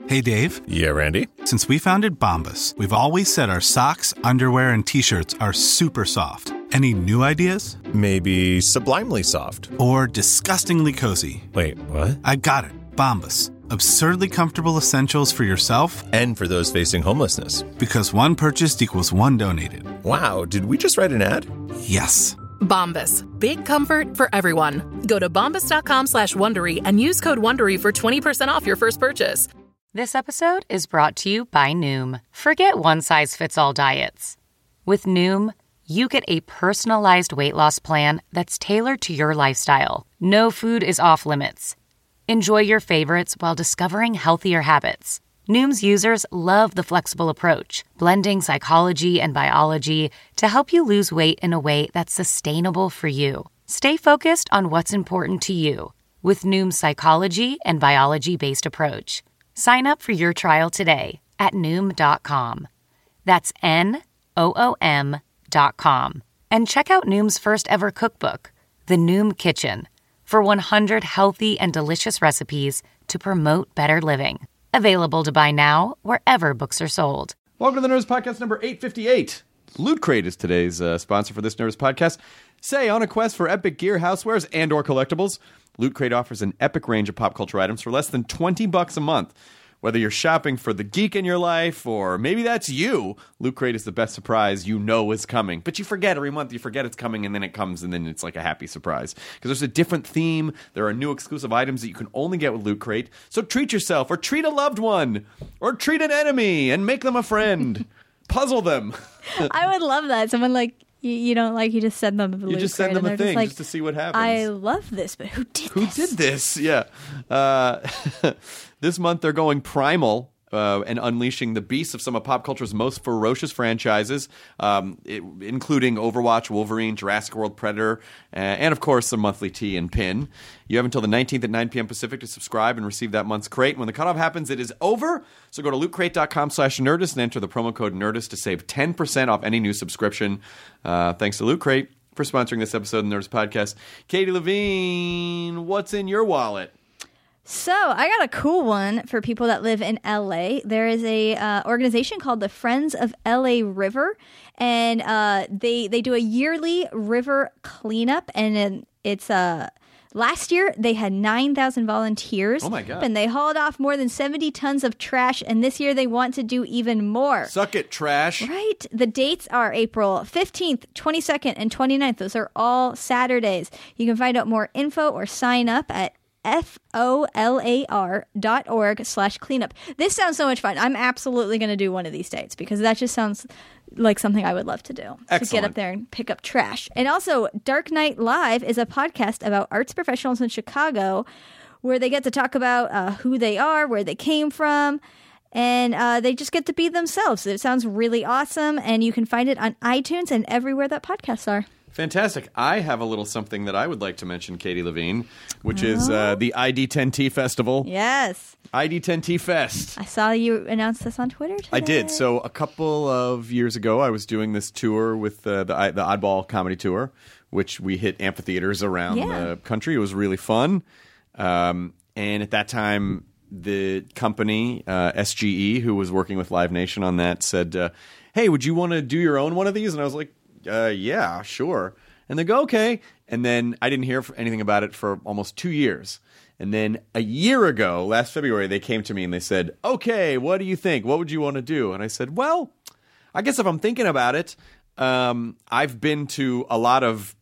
Hey, Dave. Yeah, Randy? Since we founded Bombas, we've always said our socks, underwear, and T-shirts are super soft. Any new ideas? Maybe sublimely soft. Or disgustingly cozy. Wait, what? I got it. Bombas. Absurdly comfortable essentials for yourself and for those facing homelessness. Because one purchased equals one donated. Wow, did we just write an ad? Yes. Bombas. Big comfort for everyone. Go to bombas.com/Wondery and use code Wondery for 20% off your first purchase. This episode is brought to you by Noom. Forget one-size-fits-all diets. With Noom, you get a personalized weight loss plan that's tailored to your lifestyle. No food is off limits. Enjoy your favorites while discovering healthier habits. Noom's users love the flexible approach, blending psychology and biology to help you lose weight in a way that's sustainable for you. Stay focused on what's important to you with Noom's psychology and biology-based approach. Sign up for your trial today at Noom.com. That's Noom.com. And check out Noom's first ever cookbook, The Noom Kitchen, for 100 healthy and delicious recipes to promote better living. Available to buy now wherever books are sold. Welcome to the Nerds Podcast number 858. Loot Crate is today's sponsor for this Nerds Podcast. Say, on a quest for epic gear, housewares, and or collectibles, Loot Crate offers an epic range of pop culture items for less than $20 a month. Whether you're shopping for the geek in your life, or maybe that's you, Loot Crate is the best surprise you know is coming. But you forget every month, you forget it's coming, and then it comes, and then it's like a happy surprise. Because there's a different theme, there are new exclusive items that you can only get with Loot Crate. So treat yourself, or treat a loved one, or treat an enemy, and make them a friend. Puzzle them. I would love that. Someone like, you don't like, you just send them a You just send them a thing just to see what happens. I love this, but who did this? Who did this? Yeah. This month they're going primal and unleashing the beasts of some of pop culture's most ferocious franchises, including Overwatch, Wolverine, Jurassic World, Predator, and of course the monthly tee and pin. You have until the 19th at 9 p.m. Pacific to subscribe and receive that month's crate. When the cutoff happens, it is over. So go to lootcrate.com/Nerdist and enter the promo code Nerdist to save 10% off any new subscription. Thanks to Loot Crate for sponsoring this episode of the Nerdist Podcast. Katie Levine, what's in your wallet? So I got a cool one for people that live in LA. There is a organization called the Friends of LA River, and they do a yearly river cleanup, and it's last year they had 9,000 volunteers. Oh my God. And they hauled off more than 70 tons of trash, and this year they want to do even more. Suck it, trash. Right. The dates are April 15th, 22nd, and 29th. Those are all Saturdays. You can find out more info or sign up at FOLAR.org/cleanup. This sounds so much fun. I'm absolutely going to do one of these dates because that just sounds like something I would love to do. Excellent. To get up there and pick up trash. And also, Dark Knight Live is a podcast about arts professionals in Chicago where they get to talk about who they are, where they came from, and they just get to be themselves. It sounds really awesome, and you can find it on iTunes and everywhere that podcasts are. Fantastic. I have a little something that I would like to mention, Katie Levine, which is the ID10T Festival. Yes. ID10T Fest. I saw you announce this on Twitter today. I did. So a couple of years ago, I was doing this tour with the Oddball Comedy Tour, which we hit amphitheaters around the country. It was really fun. And at that time, the company, SGE, who was working with Live Nation on that, said, hey, would you want to do your own one of these? And I was like, yeah, sure. And they go, okay. And then I didn't hear anything about it for almost 2 years. And then a year ago, last February, they came to me and they said, okay, what do you think? What would you want to do? And I said, well, I guess if I'm thinking about it, I've been to a lot of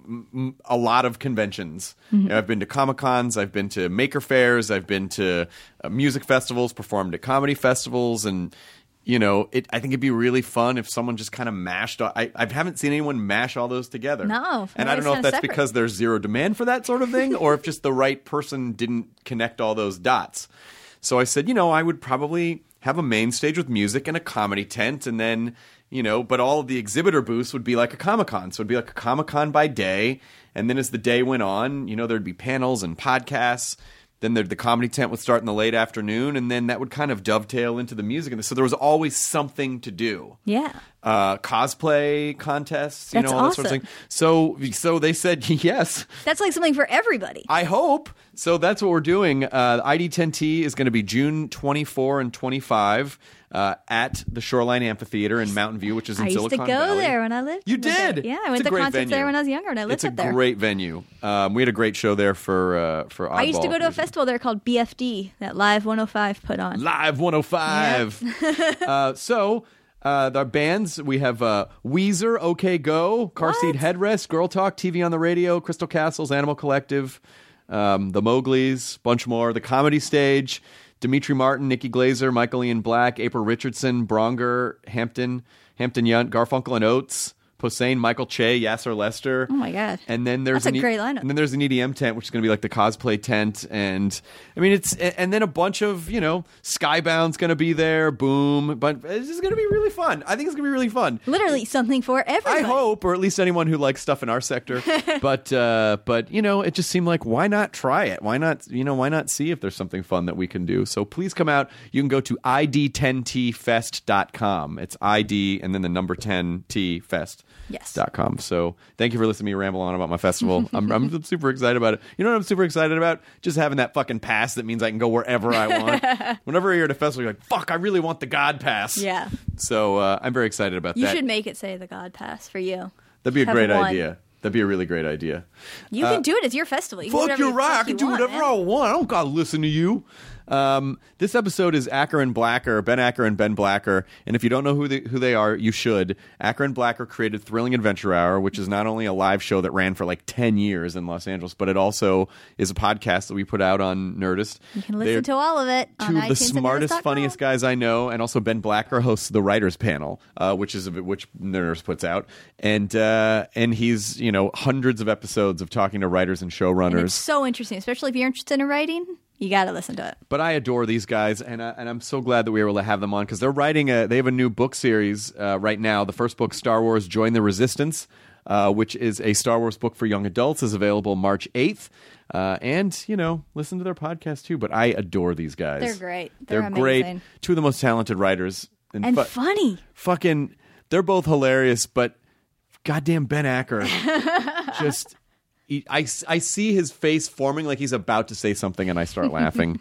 conventions. Mm-hmm. You know, I've been to Comic-Cons, I've been to Maker Fairs, I've been to music festivals, performed at comedy festivals, and you know, I think it'd be really fun if someone just kind of mashed. I haven't seen anyone mash all those together. No, and I don't know if that's because there's zero demand for that sort of thing, or if just the right person didn't connect all those dots. So I said, you know, I would probably have a main stage with music and a comedy tent, and then, you know, but all of the exhibitor booths would be like a Comic-Con. So it'd be like a Comic-Con by day, and then as the day went on, you know, there'd be panels and podcasts. Then the comedy tent would start in the late afternoon, and then that would kind of dovetail into the music. And so there was always something to do. Yeah. Cosplay contests, you That's know, all that sort of awesome. thing. So they said yes. That's like something for everybody. I hope. So that's what we're doing. ID10T is going to be June 24 and 25 at the Shoreline Amphitheater in Mountain View, which is in Silicon Valley. I used to go there when I lived. You did? Yeah, I went to concerts there when I was younger, and I lived up there. It's a great venue. We had a great show there for Oddball. I used to go to a festival there called BFD that Live 105 put on. Live 105. Yep. Our bands, we have Weezer, OK Go, Car Seat Headrest, Girl Talk, TV on the Radio, Crystal Castles, Animal Collective, the Mowgli's, bunch more, The Comedy Stage, Dimitri Martin, Nikki Glazer, Michael Ian Black, April Richardson, Bronger, Hampton Yount, Garfunkel and Oates, Posehn, Michael Che, Yasser Lester. Oh my God! And then there's that's a great lineup. And then there's an EDM tent, which is going to be like the cosplay tent, and I mean and then a bunch of Skybound's going to be there. Boom! But it's just going to be really fun. I think it's going to be really fun. Literally something for everyone. I hope, or at least anyone who likes stuff in our sector. but it just seemed like why not try it? Why not see if there's something fun that we can do? So please come out. You can go to id10tfest.com. It's ID and then the number 10tfest. Yes. .com. So thank you for listening to me ramble on about my festival. I'm super excited about it. You know what I'm super excited about? Just having that fucking pass that means I can go wherever I want. Whenever you're at a festival, you're like, fuck, I really want the God Pass. Yeah. So I'm very excited about that. You should make it say the God Pass for you. That'd be a great idea. That'd be a really great idea. You can do it. It's your festival. You fuck, you're right. I can do whatever I want. I don't gotta listen to you. This episode is Acker and Blacker, Ben Acker and Ben Blacker. And if you don't know who they are, you should. Acker and Blacker created Thrilling Adventure Hour, which is not only a live show that ran for like 10 years in Los Angeles, but it also is a podcast that we put out on Nerdist. You can listen to all of it on Two of the iTunes smartest, and Nerdist.com. funniest guys I know. And also Ben Blacker hosts the Writers Panel, which Nerdist puts out. And he's, hundreds of episodes of talking to writers and showrunners. And it's so interesting, especially if you're interested in writing. You got to listen to it. But I adore these guys, and I'm so glad that we were able to have them on because they're writing they have a new book series right now. The first book, Star Wars: Join the Resistance, which is a Star Wars book for young adults, is available March 8th. And listen to their podcast too. But I adore these guys. They're great. They're amazing. Great. Two of the most talented writers and funny. Fucking, they're both hilarious. But goddamn, Ben Acker, just. I see his face forming like he's about to say something, and I start laughing.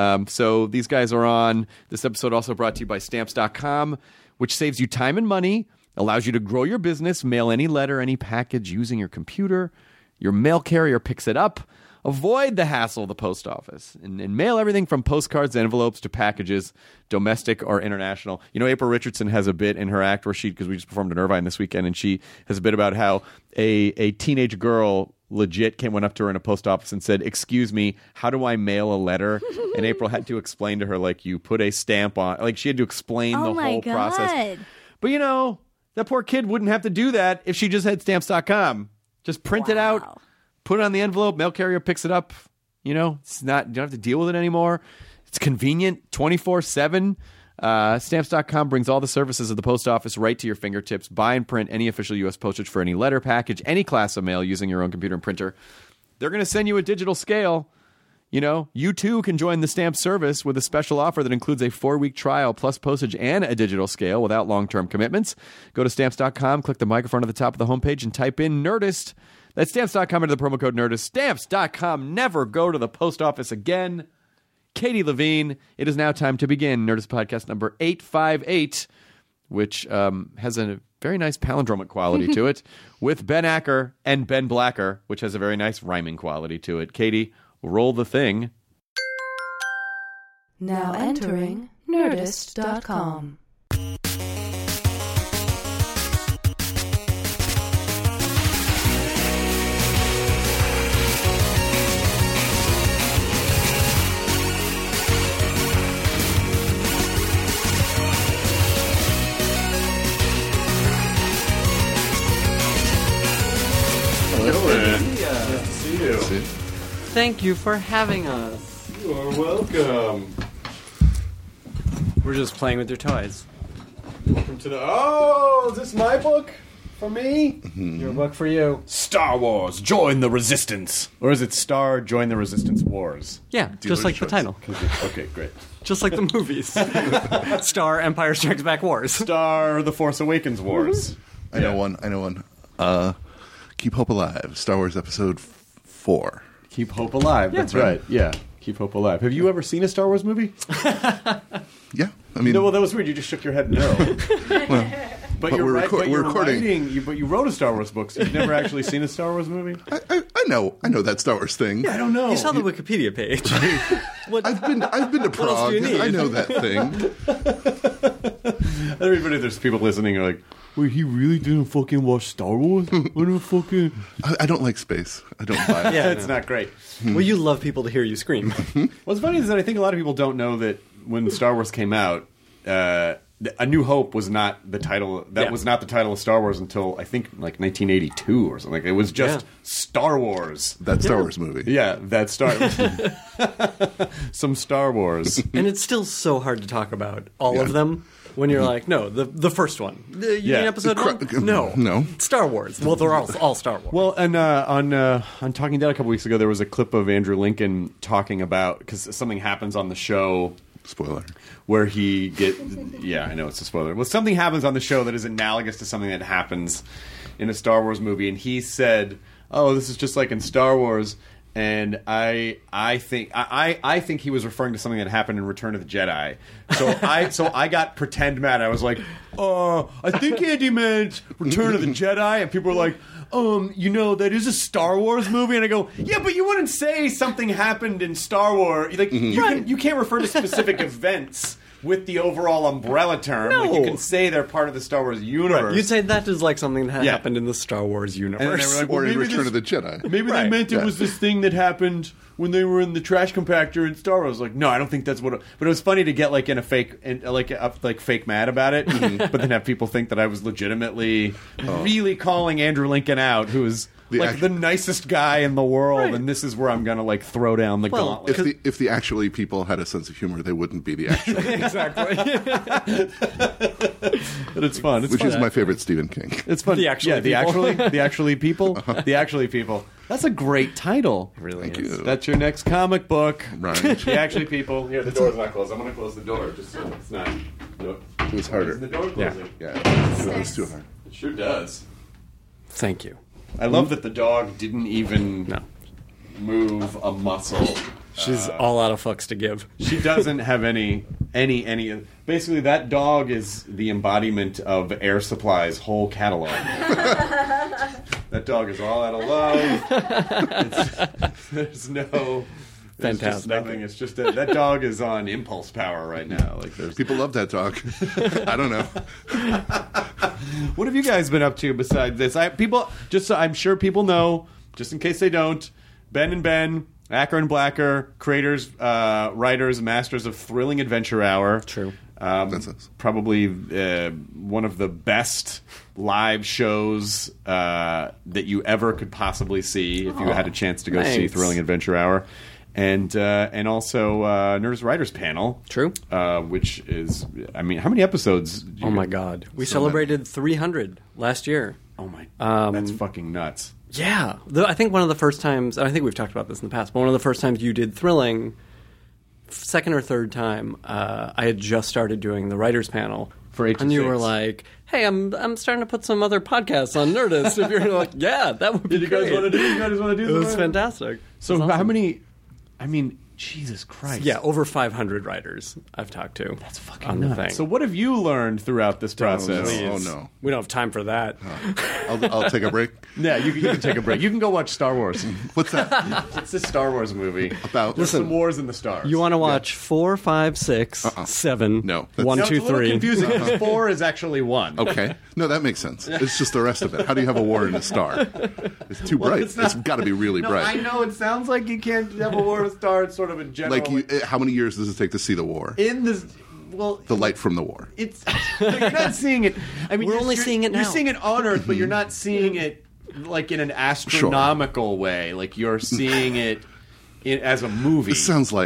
So these guys are on. This episode also brought to you by Stamps.com, which saves you time and money, allows you to grow your business, mail any letter, any package using your computer. Your mail carrier picks it up. Avoid the hassle of the post office and mail everything from postcards, envelopes to packages, domestic or international. April Richardson has a bit in her act where because we just performed at Irvine this weekend, and she has a bit about how a teenage girl legit went up to her in a post office and said, "Excuse me, how do I mail a letter?" And April had to explain to her, like, you put a stamp on. Like, she had to explain the whole process. But that poor kid wouldn't have to do that if she just had Stamps.com. Just print it out, put it on the envelope, mail carrier picks it up. It's not, you don't have to deal with it anymore. It's convenient, 24/7. Stamps.com brings all the services of the post office right to your fingertips. Buy and print any official U.S. postage for any letter, package, any class of mail using your own computer and printer. They're going to send you a digital scale. You too can join the Stamp service with a special offer that includes a 4-week trial plus postage and a digital scale without long-term commitments. Go to Stamps.com, click the microphone at the top of the homepage, and type in Nerdist. That's Stamps.com under the promo code Nerdist. Stamps.com. Never go to the post office again. Katie Levine, it is now time to begin Nerdist Podcast number 858, which has a very nice palindromic quality to it, with Ben Acker and Ben Blacker, which has a very nice rhyming quality to it. Katie, roll the thing. Now entering Nerdist.com. Thank you for having us. You are welcome. We're just playing with your toys. Welcome to the... Oh, is this my book? For me? Your book for you. Star Wars, Join the Resistance. Or is it Star, Join the Resistance Wars? Yeah, just like the title. Okay, great. Just like the movies. Star, Empire Strikes Back Wars. Star, The Force Awakens Wars. I know one. Keep Hope Alive, Star Wars Episode 4. Keep hope alive. That's right. Yeah. Keep hope alive. Have you ever seen a Star Wars movie? Yeah. I mean, No, well, that was weird. You just shook your head no. But you're we're right. But you're recording. writing. But you wrote a Star Wars book, so you've never actually seen a Star Wars movie. I know that Star Wars thing. I don't know. You saw the Wikipedia page. I've been to Prague. else do you need? I know that thing. Everybody, there's people listening who are like, wait, he really didn't fucking watch Star Wars? What the fucking... I don't like space. I don't buy it. Yeah, It's not great. Well, you love people to hear you scream. What's funny is that I think a lot of people don't know that when Star Wars came out, A New Hope was not the title. That was not the title of Star Wars until I think like 1982 or something. It was just Star Wars. That Star Wars movie. Yeah, that Star. Some Star Wars. And it's still so hard to talk about all of them when you're like, no, the first one. You mean episode one? No. Star Wars. Well, they're all Star Wars. Well, and on Talking Dead a couple weeks ago, there was a clip of Andrew Lincoln talking about, because something happens on the show. Spoiler. Where he I know it's a spoiler. Well, something happens on the show that is analogous to something that happens in a Star Wars movie, and he said, "Oh, this is just like in Star Wars." And I think he was referring to something that happened in Return of the Jedi. So I got pretend mad. I was like, I think Andy meant Return of the Jedi, and people were like, that is a Star Wars movie. And I go, yeah, but you wouldn't say something happened in Star Wars. Like you can't refer to specific events with the overall umbrella term. No. Like you can say they're part of the Star Wars universe. Right. You'd say that is like something that happened in the Star Wars universe. And they were like, Or in maybe Return of the Jedi. Maybe they meant it was this thing that happened when they were in the trash compactor in Star Wars. Like, no, I don't think that's what. But it was funny to get like in a fake, fake mad about it, but then have people think that I was legitimately really calling Andrew Lincoln out, who is the nicest guy in the world, and this is where I'm gonna like throw down the gauntlet. If the actually people had a sense of humor, they wouldn't be the actual. Exactly. But it's fun. Which is my favorite Stephen King. It's fun. The actually the actually people. The actually people. That's a great title. It really Thank is. you. That's your next comic book. Right. The actually people. Here, the door's not closed. I'm going to close the door just so it's not. It was harder. Is the door closing? Yeah, it was too hard. It sure does. Thank you. I love that the dog didn't even move a muscle. She's all out of fucks to give. She doesn't have any. Basically, that dog is the embodiment of Air Supply's whole catalog. That dog is all out of love. There's no. There's just Fantastic. nothing. It's just that dog is on impulse power right now. Like there's. People love that dog. I don't know. What have you guys been up to besides this? I'm sure people know. Just in case they don't, Ben and Ben, Acker and Blacker, creators, writers, masters of Thrilling Adventure Hour. True. That's us. Probably one of the best live shows that you ever could possibly see if you had a chance to go see thanks. Thrilling Adventure Hour. And also Nerdist Writers Panel. True. Which is, how many episodes? Oh my God. We celebrated 300 last year. Oh my, that's fucking nuts. Yeah. I think one of the first times, and I think we've talked about this in the past, but one of the first times you did Thrilling, second or third time, I had just started doing the writers panel. For 8 to And you 6. were like, hey, I'm starting to put some other podcasts on Nerdist. If you're like, yeah, that would be You great. guys want to do It was this? fantastic. So It was how awesome. many, Jesus Christ. Yeah, over 500 writers I've talked to. That's fucking on nuts. the thing. So what have you learned throughout this process? Oh no. We don't have time for that. I'll take a break. Yeah, you can take a break. You can go watch Star Wars. What's that? It's a Star Wars movie. About? There's some wars in the stars. You want to watch 4, 5, 6, 7, No. 1, No, 2, it's a little 3. confusing because 4 is actually 1. Okay. No, that makes sense. It's just the rest of it. How do you have a war in a star? It's too bright. It's got to be really No, bright. I know it sounds like you can't have a war in a star. It's sort of a general. How many years does it take to see the war? in this. Well, The light from the war. it's you're not seeing it. I mean, We're you're only seeing it You're now. seeing it on Earth, but you're not seeing it like in an astronomical way. Like you're seeing it as a movie. This sounds like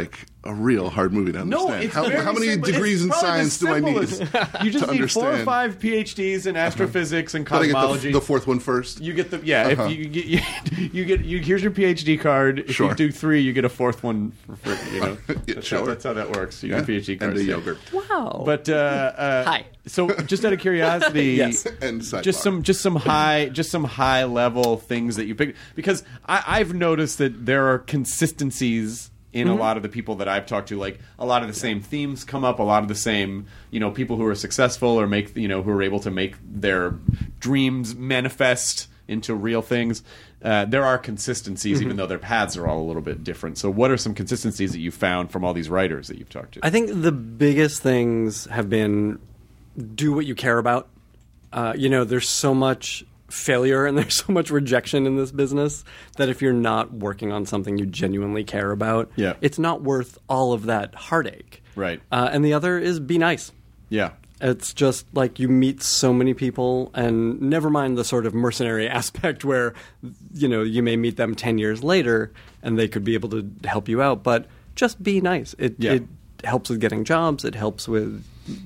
a real hard movie to understand. No, it's how very many simple. degrees in science do I need? You just to need 4 or understand? 5 PhDs in astrophysics and Gotta cosmology. get the fourth one first. You get the if you get here's your PhD card. If Sure. you do 3, you get a 4th one for free. You know, Yeah, sure. that's how that works. You get a PhD card and a yogurt. Wow. But Hi. So just out of curiosity, Yes. And sidebar. just some high level things that you pick, because I've noticed that there are consistencies in a lot of the people that I've talked to. Like, a lot of the same themes come up, a lot of the same, people who are successful or who are able to make their dreams manifest into real things. There are consistencies, even though their paths are all a little bit different. So what are some consistencies that you've found from all these writers that you've talked to? I think the biggest things have been do what you care about. There's so much failure and there's so much rejection in this business that if you're not working on something you genuinely care about, it's not worth all of that heartache. Right. And the other is be nice. Yeah. It's just like you meet so many people, and never mind the sort of mercenary aspect where, you may meet them 10 years later and they could be able to help you out, but just be nice. It helps with getting jobs. It helps with,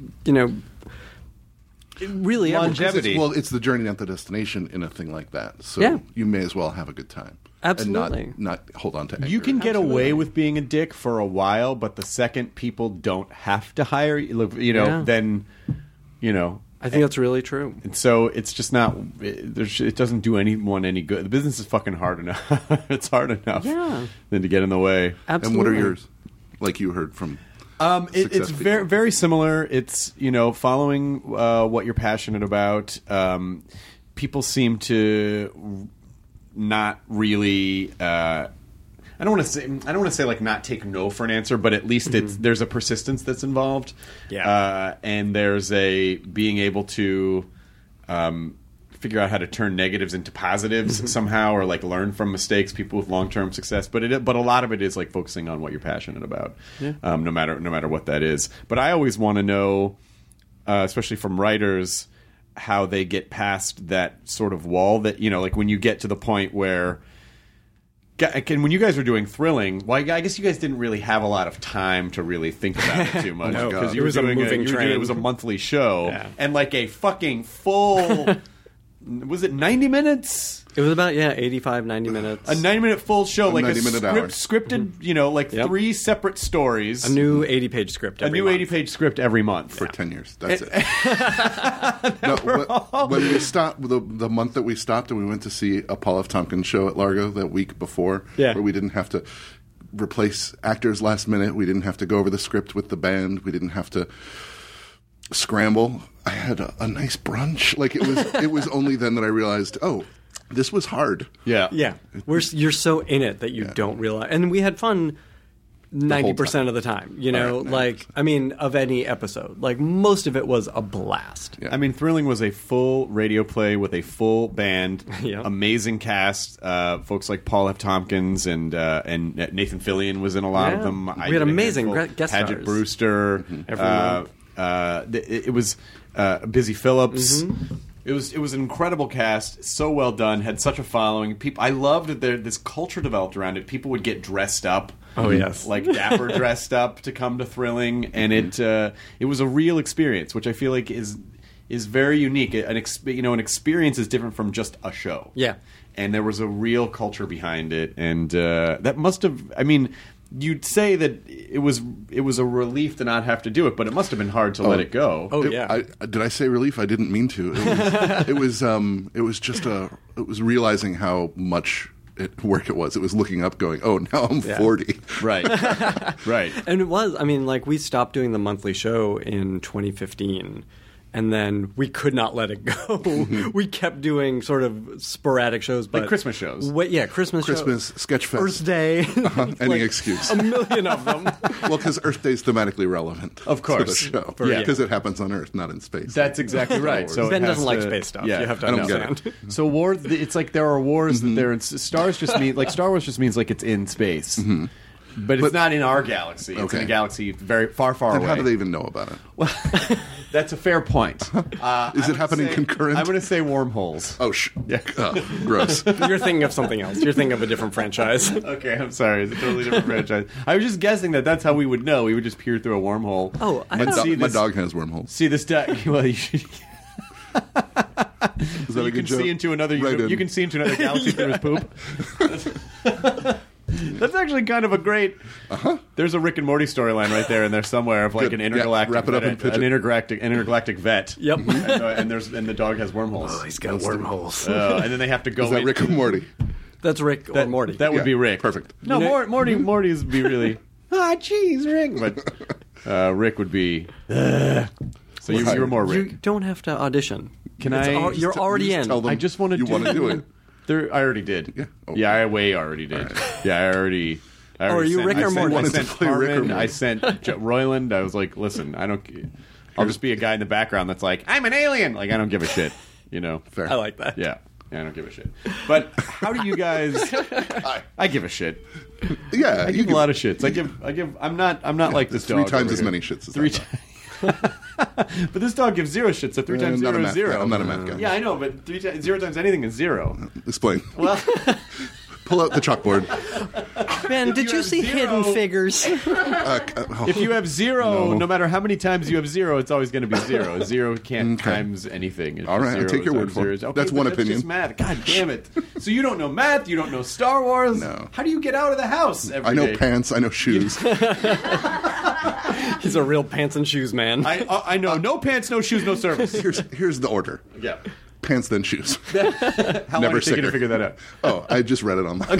really longevity. It's the journey, not the destination in a thing like that. So you may as well have a good time. Absolutely. And not hold on to anger. You can get away with being a dick for a while, but the second people don't have to hire you, then, I think that's really true. And so it's just not. It doesn't do anyone any good. The business is fucking hard enough. It's hard enough. Than to get in the way. Absolutely. And what are yours? Like you heard from. It's very very similar. It's following what you're passionate about. People seem to not really. I don't want to say like not take no for an answer, but at least there's a persistence that's involved. Yeah. And there's a being able to figure out how to turn negatives into positives somehow, or like learn from mistakes. People with long-term success, but a lot of it is like focusing on what you're passionate about, no matter what that is. But I always want to know, especially from writers, how they get past that sort of wall that like when you get to the point where. When you guys were doing Thrilling, well, I guess you guys didn't really have a lot of time to really think about it too much. No, because it was a moving train. It was a monthly show, Yeah. and like a fucking full. Was it 90 minutes? It was about 85, 90 minutes. A 90-minute full show, like a 90-minute hour. scripted, like 3 separate stories. A new 80-page script. A new 80-page script every month For 10 years. That's it. When we stopped, the month that we stopped and we went to see a Paul F. Tompkins show at Largo that week before, where we didn't have to replace actors last minute, we didn't have to go over the script with the band, we didn't have to scramble. I had a nice brunch. Like it was only then that I realized, this was hard. Yeah. Yeah. You're so in it that you don't realize. And we had fun 90% of the time, of any episode. Like, most of it was a blast. Yeah. I mean, Thrilling was a full radio play with a full band, Yeah. amazing cast, folks like Paul F. Tompkins and Nathan Fillion was in a lot of them. We had amazing guest Paget stars. Brewster. Everyone. It was Busy Phillips. It was an incredible cast, so well done, had such a following. I loved that this culture developed around it. People would get dressed up. Oh, yes. Like dapper dressed up to come to Thrilling, and it was a real experience, which I feel like is very unique. An experience is different from just a show. Yeah. And there was a real culture behind it, and that must have. I mean, you'd say that it was a relief to not have to do it, but it must have been hard to let it go. Oh, yeah. Did I say relief? I didn't mean to. It was realizing how much work it was. It was looking up going, now I'm 40. Right. Right. And it was. I mean, like, we stopped doing the monthly show in 2015. And then we could not let it go. We kept doing sort of sporadic shows. But like Christmas shows. Christmas shows. Sketchfest. Earth Day. Any excuse. A million of them. Well, because Earth Day is thematically relevant. Of course. To the show. Yeah. Because it happens on Earth, not in space. That's exactly right. So Ben doesn't like space stuff. Yeah, you have to I don't get understand. So wars. It's like there are wars that they're in. Stars just mean like Star Wars just means like it's in space. But it's not in our galaxy. It's in a galaxy very far And away. how do they even know about it? That's a fair point. Is it happening concurrent? I'm going to say wormholes. Oh, gross. You're thinking of something else. You're thinking of a different franchise. Okay, I'm sorry. It's a totally different franchise. I was just guessing that's how we would know. We would just peer through a wormhole. Oh, my dog has wormholes. See this well, you should. Is that you a can good joke? see into another. Right You can see into another galaxy through his poop. That's actually kind of a great. There's a Rick and Morty storyline right there in there somewhere of like Good. an intergalactic, Wrap it up and pitch an it. intergalactic vet. Yep. and the dog has wormholes. Oh, he's got wormholes. And then they have to go. Is that Rick and Morty? That's Rick or Morty. That would be Rick. Perfect. No, Morty's would be really. Jeez, Rick. But Rick would be. So you were more Rick. You don't have to audition. You're Just already in. tell them I just want to. You want to do it? I already did. Yeah. Oh. Yeah, I way already did. Right. Yeah, I already. are you Rick or Morty? I wanted to sent play Rick or Harmon. Morty. I sent Royland. I was like, listen, I'll just be a guy in the background that's like, I'm an alien. Like, I don't give a shit. You know. Fair. I like that. Yeah, I don't give a shit. But how do you guys? I give a shit. Yeah, I give a lot of shits. I give. I'm not like this dog. 3 times over as here. many shits as 3 that times. But this dog gives 0 shits, so 3 times 0 is 0. I'm not a math guy. Yeah, I know, but 0 times anything is 0. Explain. Well, Pull out the chalkboard. Ben, did you have see 0 Hidden Figures? if you have 0, no matter how many times you have 0, it's always going to be 0. 0 can't times anything. It's All right, zero, I'll take your word for it. That's one opinion. Just math. God damn it. So you don't know math, you don't know Star Wars. No. How do you get out of the house every I know day? pants. I know shoes. He's a real pants and shoes man. I know no pants, no shoes, no service. Here's the order. Yeah. Pants, then shoes. How long did it take you to figure that out? Oh, I just read it online.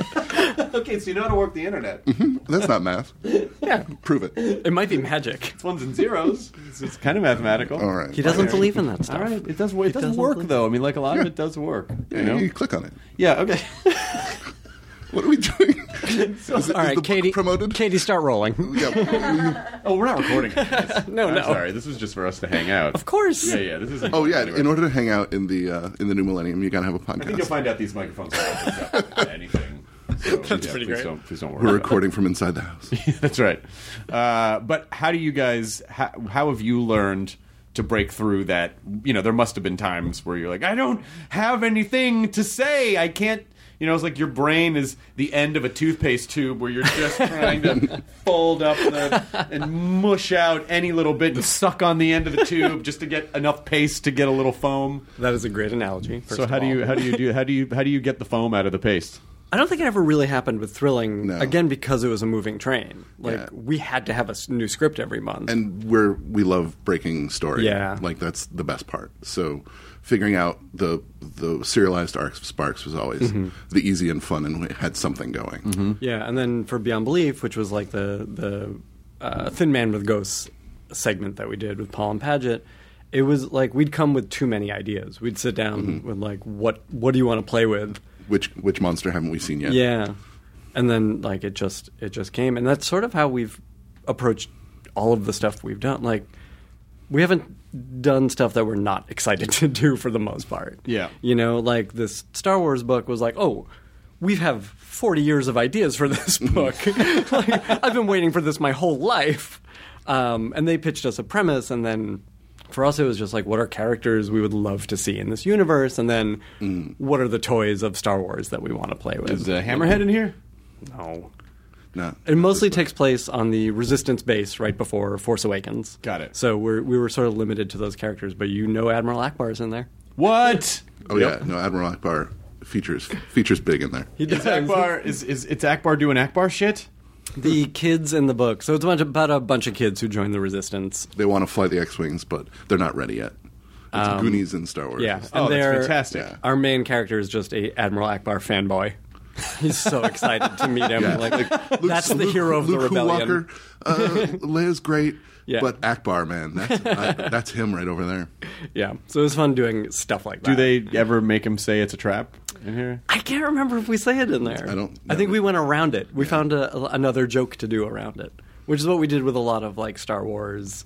Okay, so you know how to work the internet. That's not math. Yeah. Prove it. It might be magic. It's ones and zeros. It's kind of mathematical. All right. He doesn't Okay. believe in that stuff. All right, it does work. It does work, though. I mean, like a lot of it does work. Yeah, You know? you click on it. Yeah. Okay. What are we doing? All right, the Katie. book promoted? Katie, start rolling. Yeah. Oh, we're not recording. This. No, I'm no. sorry. This was just for us to hang out. Of course. Yeah. This is. Oh yeah. Anyway. In order to hang out in the new millennium, you gotta have a podcast. I think you'll find out these microphones are not anything. So, That's pretty please great. Please don't worry. We're about recording from inside the house. it. That's right. But how do you guys? How have you learned to break through that? You know, there must have been times where you're like, I don't have anything to say. I can't. You know, it's like your brain is the end of a toothpaste tube where you're just trying to fold up and mush out any little bit and suck on the end of the tube just to get enough paste to get a little foam. That is a great analogy. So how do you get the foam out of the paste? I don't think it ever really happened with Thrilling. No. Again, because it was a moving train. Like Yeah. we had to have a new script every month. And we love breaking story. Yeah. Like that's the best part. So figuring out the serialized arcs of Sparks was always the easy and fun, and we had something going. Yeah, and then for Beyond Belief, which was like the Thin Man with Ghosts segment that we did with Paul and Paget, it was like we'd come with too many ideas. We'd sit down with like, what do you want to play with? Which monster haven't we seen yet? Yeah, and then like it just came, and that's sort of how we've approached all of the stuff we've done. Like we haven't done stuff that we're not excited to do for the most part. Yeah. You know, like this Star Wars book was like, oh, we have 40 years of ideas for this book. Like, I've been waiting for this my whole life. And they pitched us a premise, and then for us it was just like, what are characters we would love to see in this universe? And then what are the toys of Star Wars that we want to play with? Is Hammerhead in here? No. No. It mostly takes place on the Resistance base right before Force Awakens. Got it. So we were sort of limited to those characters, but you know Admiral Akbar's in there. What? Oh yeah. No, Admiral Akbar features big in there. He Is Akbar it's Akbar doing Akbar shit? The kids in the book. So it's about a bunch of kids who join the Resistance. They want to fly the X-wings, but they're not ready yet. It's Goonies in Star Wars. Yeah. Oh, And that's they're- fantastic. Yeah. Our main character is just a Admiral Akbar fanboy. He's so excited to meet him. Yeah. Like, that's the hero of the Luke rebellion. Leia's great, Yeah. but Akbar, man, that's him right over there. Yeah. So it was fun doing stuff like that. Do they ever make him say it's a trap in here? I can't remember if we say it in there. I think we went around it. We found another joke to do around it, which is what we did with a lot of like Star Wars,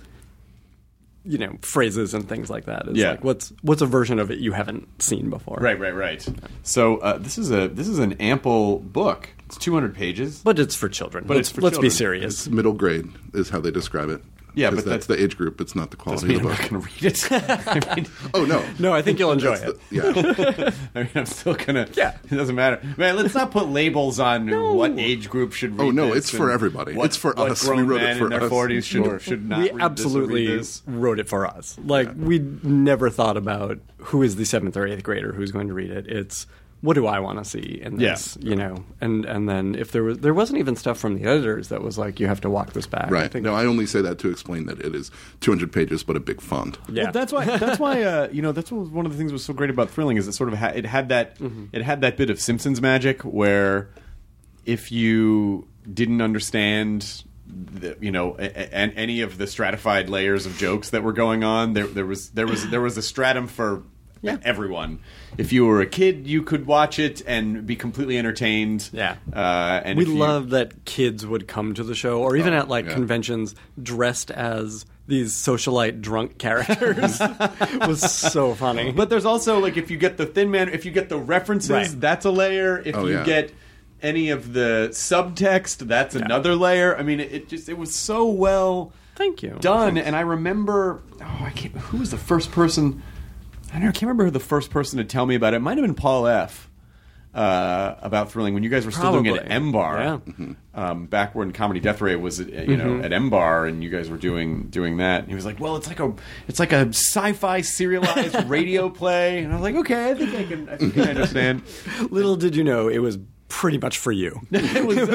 you know, phrases and things like that. It's Yeah. like what's a version of it you haven't seen before? Right. So this is an ample book. It's 200 pages. But it's for children. But it's for let's be children. serious. It's middle grade is how they describe it. Yeah, because but that's the age group. It's not the quality of the book. I'm not going to read it. I mean, oh no, no, I think you'll enjoy it. Yeah, I mean, I'm still gonna. Yeah, it doesn't matter, man. Let's not put labels on what age group should read. Oh no, this it's for everybody. It's for what us. Grown We wrote men it for in their us. 40s should not. We read absolutely this or read this. wrote it for us. Like we never thought about who is the 7th or 8th grader who's going to read it. It's what do I want to see in this, you know? And then if there wasn't even stuff from the editors that was like, you have to walk this back. Right. I only say that to explain that it is 200 pages, but a big font. Yeah. Well, that's why that's what one of the things that was so great about Thrilling is it sort of it had that bit of Simpsons magic where if you didn't understand any of the stratified layers of jokes that were going on, there was a stratum for everyone. If you were a kid, you could watch it and be completely entertained. Yeah. And we love that kids would come to the show, or even at conventions, dressed as these socialite drunk characters. Was so funny. But there's also, like, if you get the Thin Man, if you get the references, that's a layer. If you get any of the subtext, that's another layer. I mean, it was so well done. And I remember, who was the first person... I can't remember who the first person to tell me about it. It might have been Paul F. About Thrilling when you guys were still doing it at M-Bar. Yeah. Back when Comedy Death Ray was at M-Bar and you guys were doing that. And he was like, well, it's like a sci-fi serialized radio play. And I was like, okay, I think I can understand. Little did you know it was pretty much for you. It was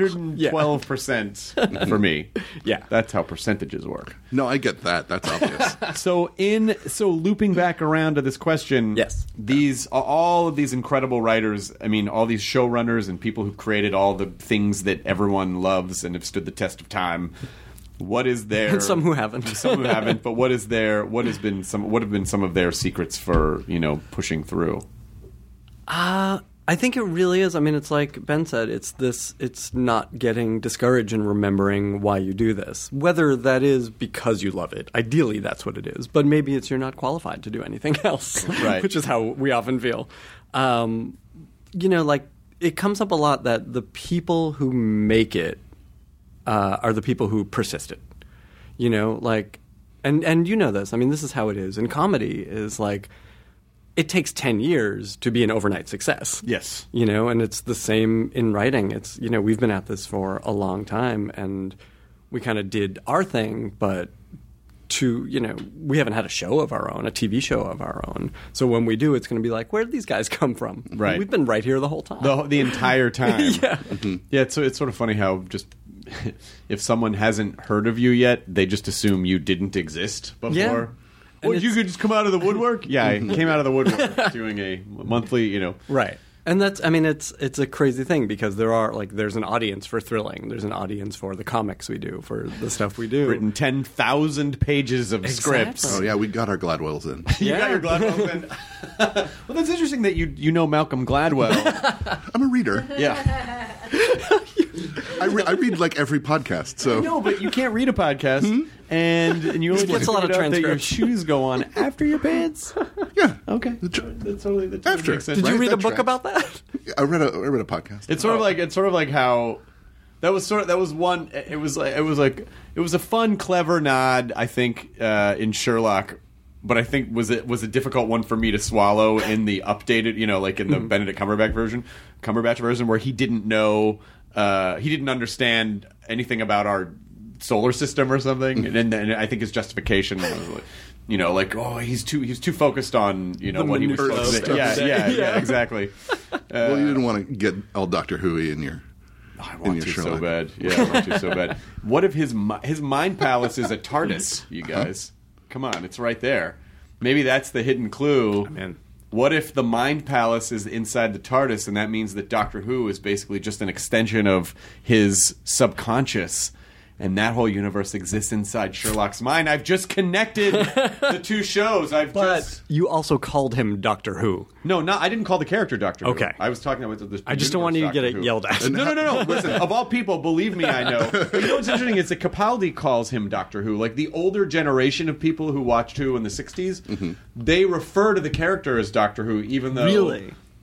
112% for me. Yeah. That's how percentages work. No, I get that. That's obvious. So looping back around to this question, yes, all of these incredible writers, I mean, all these showrunners and people who've created all the things that everyone loves and have stood the test of time. What is their and some who haven't, but what have been some of their secrets for pushing through? I think it really is. I mean, it's like Ben said, it's not getting discouraged and remembering why you do this. Whether that is because you love it. Ideally, that's what it is. But maybe it's you're not qualified to do anything else. Right. Which is how we often feel. Like, it comes up a lot that the people who make it are the people who persist it. And you know this. I mean, this is how it is. And comedy is like... It takes 10 years to be an overnight success. Yes. And it's the same in writing. It's, we've been at this for a long time and we kind of did our thing, but we haven't had a show of our own, a TV show of our own. So when we do, it's going to be like, where did these guys come from? Right. We've been right here the whole time. The entire time. Yeah. Mm-hmm. Yeah, it's sort of funny how just... if someone hasn't heard of you yet, they just assume you didn't exist before. Yeah. Well, you could just come out of the woodwork? Yeah, I came out of the woodwork doing a monthly, Right. And that's, I mean, it's a crazy thing because there's an audience for Thrilling. There's an audience for the comics we do, for the stuff we do. Written 10,000 pages of scripts. Oh, yeah, we got our Gladwells in. You got your Gladwells in. Well, that's interesting that you know Malcolm Gladwell. I'm a reader. Yeah. I read like every podcast. So no, but you can't read a podcast, and you only gets a lot of that your transcripts. shoes go on after your pants. Yeah. Okay. That's totally after. Makes sense. Did you read a book tracks. about that? I read a podcast. It's sort of like how that was one. It was a fun, clever nod. I think in Sherlock. But I think was a difficult one for me to swallow in the updated, like in the Benedict Cumberbatch version, where he didn't know, he didn't understand anything about our solar system or something, and I think his justification was, he's too focused on what he was supposed to. Yeah, exactly. Well, you didn't want to get all Doctor Who-y in your. I want to so bad. Yeah, I want to so bad. What if his mind palace is a TARDIS, you guys? Huh? Come on, it's right there. Maybe that's the hidden clue. Man. What if the Mind Palace is inside the TARDIS, and that means that Doctor Who is basically just an extension of his subconscious, and that whole universe exists inside Sherlock's mind? I've just connected the two shows. But you also called him Doctor Who. No, I didn't call the character Doctor Who. Okay. I was talking about the I just don't want you to get it yelled at. No. Listen, of all people, believe me, I know. But you know what's interesting is that Capaldi calls him Doctor Who. Like the older generation of people who watched Who in the 60s, they refer to the character as Doctor Who, even though... Really?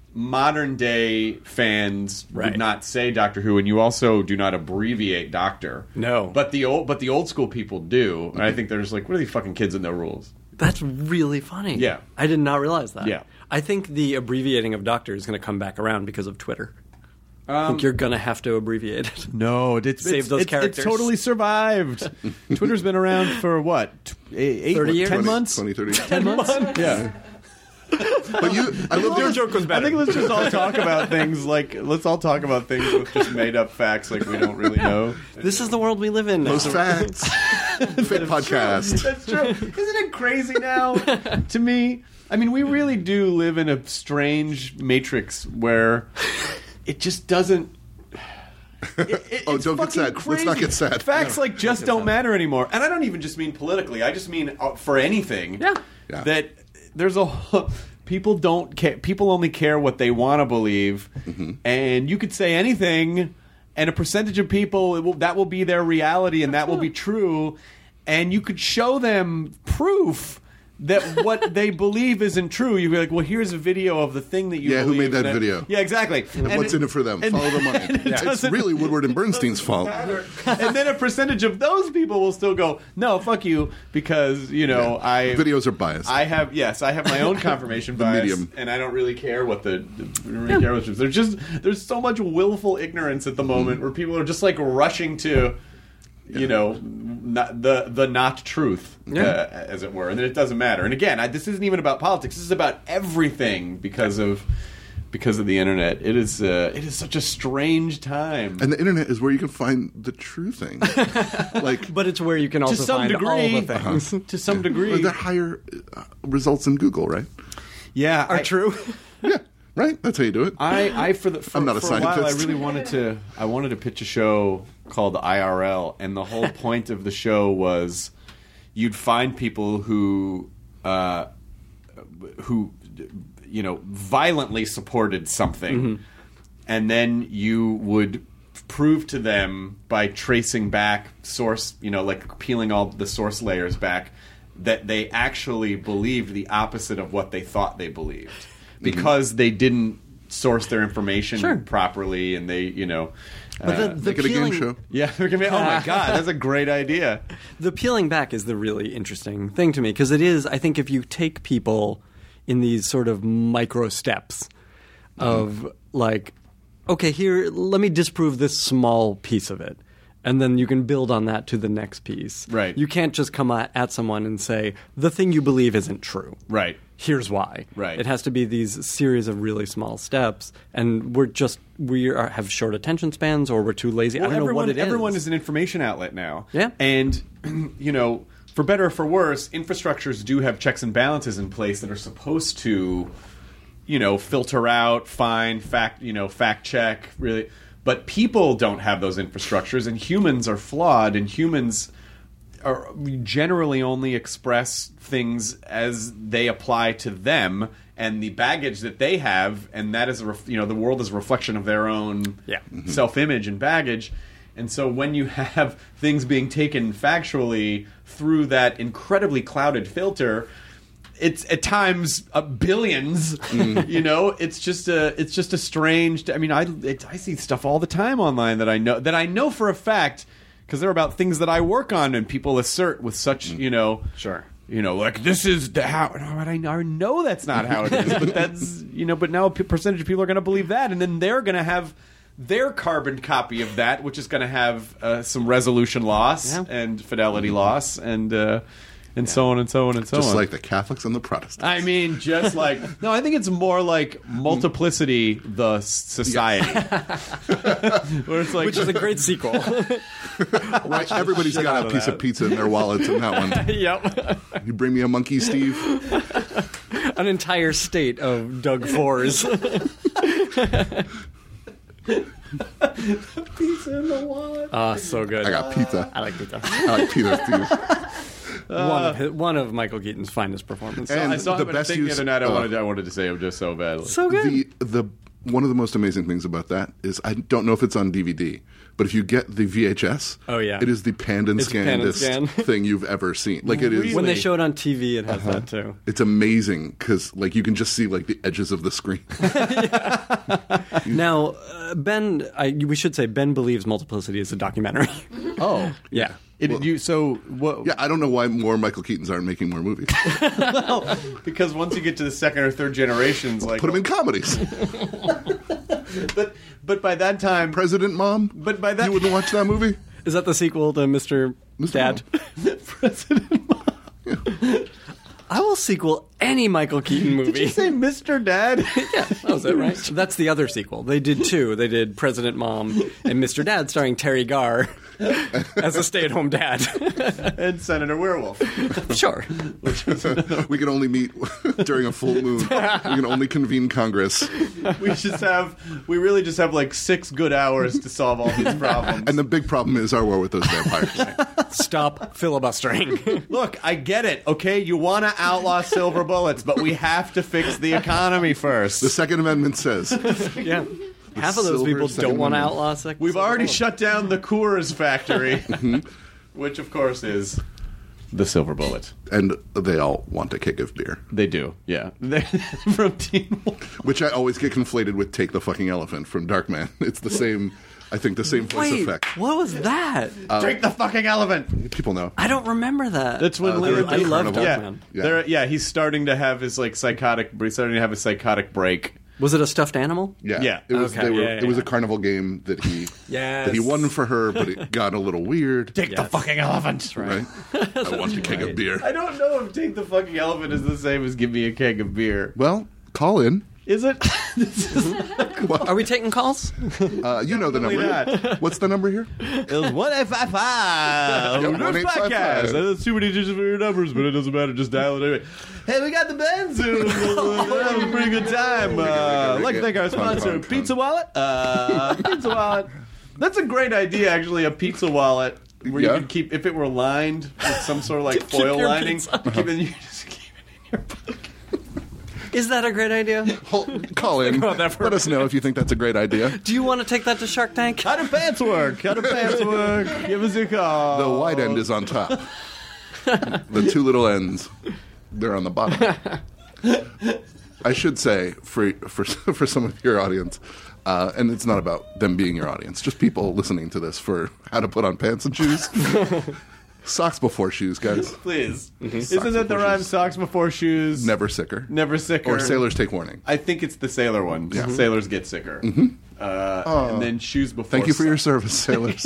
modern day fans Right. would not say Doctor Who, and you also do not abbreviate Doctor. No. But the old school people do. And I think they're just like, what are these fucking kids and their rules? That's really funny. Yeah. I did not realize that. Yeah. I think the abbreviating of Doctor is going to come back around because of Twitter. I think you're going to have to abbreviate it. No, Save those characters. It's totally survived. Twitter's been around for what? 30 years? 10 months? 20, 30. 10 months? Yeah. But I love Your joke was better. I think let's just all talk about things let's all talk about things with just made up facts like we don't really know. This is the world we live in. Most facts. Fit podcast. That's true. Isn't it crazy now? To me, I mean, we really do live in a strange matrix where it just doesn't. It's don't get sad. crazy. Let's not get sad. Facts just don't matter anymore, and I don't even just mean politically. I just mean for anything. Yeah. That there's people don't care. People only care what they want to believe, and you could say anything, and a percentage of people that will be their reality, and that will be true, and you could show them proof that what they believe isn't true. You'd be like, well, here's a video of the thing that you believe. Who made that video? Yeah, exactly. And what's in it for them? Follow the money. It's really Woodward and Bernstein's fault. And then a percentage of those people will still go, no, fuck you, because, videos are biased. I have my own confirmation bias, medium. and I don't really care what there's so much willful ignorance at the moment where people are just like rushing to not the not truth, as it were, and then it doesn't matter. And again, this isn't even about politics. This is about everything because of the internet. It is such a strange time. And the internet is where you can find the true thing. But it's where you can also find all the things. To some degree. The higher results in Google, right? Yeah, are true. Yeah. Right, that's how you do it. I'm not a scientist. A while, I really wanted to pitch a show called IRL, and the whole point of the show was you'd find people who violently supported something, and then you would prove to them by tracing back source, like peeling all the source layers back, that they actually believed the opposite of what they thought they believed. Because they didn't source their information properly, and they, But the make it a game show. Yeah, oh my god, that's a great idea. The peeling back is the really interesting thing to me, because it is, I think, if you take people in these sort of micro steps of like, okay, here, let me disprove this small piece of it. And then you can build on that to the next piece. Right. You can't just come at someone and say, the thing you believe isn't true. Right. Here's why. Right. It has to be these series of really small steps, and have short attention spans, or we're too lazy. Well, I don't know what it is. Everyone is an information outlet now. Yeah. And, for better or for worse, infrastructures do have checks and balances in place that are supposed to, filter out, find, fact check, really. But people don't have those infrastructures, and humans are flawed, and humans generally only express things as they apply to them and the baggage that they have, and that is the world is a reflection of their own self-image and baggage. And so when you have things being taken factually through that incredibly clouded filter, it's at times billions. It's just a strange. I mean, I see stuff all the time online that I know for a fact, because they're about things that I work on, and people assert with such like this is how. I know that's not how it is, but that's But now a percentage of people are going to believe that, and then they're going to have their carbon copy of that, which is going to have some resolution loss and fidelity loss and so on and so on and so on. Just like the Catholics and the Protestants. I mean, just like... No, I think it's more like multiplicity, the society. Where it's like, which is a great sequel. Everybody's got a piece of pizza in their wallets in that one. Yep. You bring me a monkey, Steve? An entire state of Doug Fours. Pizza in the wallet. So good. I got pizza. I like pizza. I like pizza, Steve. One of Michael Keaton's finest performances. And I saw the him best the use other night. I wanted to say it just so badly. So good. The one of the most amazing things about that is I don't know if it's on DVD, but if you get the VHS, it is the panned and scannedest thing you've ever seen. Like it is when they show it on TV, it has that too. It's amazing because like you can just see like the edges of the screen. Now, Ben, we should say Ben Believes Multiplicity is a documentary. Oh, yeah. Yeah, I don't know why more Michael Keatons aren't making more movies. Well, because once you get to the second or third generations, like put them in comedies. but by that time, President Mom. But by that, you wouldn't watch that movie. Is that the sequel to Mr. Dad? President Mom. Yeah. I will sequel any Michael Keaton movie. Did you say Mr. Dad? Yeah, that was it, right? That's the other sequel. They did two. They did President Mom and Mr. Dad, starring Terry Garr as a stay-at-home dad. And Senator Werewolf. Sure. We can only meet during a full moon. We can only convene Congress. We really just have like 6 good hours to solve all these problems. And the big problem is our war with those vampires. Stop filibustering. Look, I get it, okay? You want to outlaw silver bullets, but we have to fix the economy first. The Second Amendment says. Yeah. Half of those people don't want to outlaw We've already shut down the Coors factory, which of course is the silver bullet. And they all want a keg of beer. They do, yeah. From Teen Wolf. Which I always get conflated with Take the Fucking Elephant from Darkman. It's the same, I think the same voice effect. What was that? Take the fucking elephant. People know. I don't remember that. That's when I love Darkman. Yeah, he's starting to have his like psychotic break. Was it a stuffed animal? Yeah. It was, it was a carnival game that he won for her, but it got a little weird. Take the fucking elephant. Right. I want a keg of beer. I don't know if Take the fucking elephant is the same as give me a keg of beer. Well, call in. Is it? Are we taking calls? You know the number. Not. What's the number here? It was 1-855. Nerdist Podcast. There's too many digits for your numbers, but it doesn't matter. Just dial it anyway. Hey, we got the band soon. We're having a pretty good time. I'd like to thank our sponsor, Pizza Wallet. Pizza Wallet. That's a great idea, actually, a pizza wallet where you could keep, if it were lined with some sort of like foil lining, you just keep it in your pocket. Is that a great idea? Call in. Let us know if you think that's a great idea. Do you want to take that to Shark Tank? How do pants work? Give us a call. The wide end is on top. The 2 little ends, they're on the bottom. I should say, for some of your audience, and it's not about them being your audience, just people listening to this for how to put on pants and shoes. Socks before shoes, guys. Please. Mm-hmm. Isn't that the rhyme? Socks before shoes. Never sicker. Never sicker. Or sailors take warning. I think it's the sailor one. Yeah. Sailors get sicker. Mm-hmm. And then shoes before. Thank you for your service, sailors.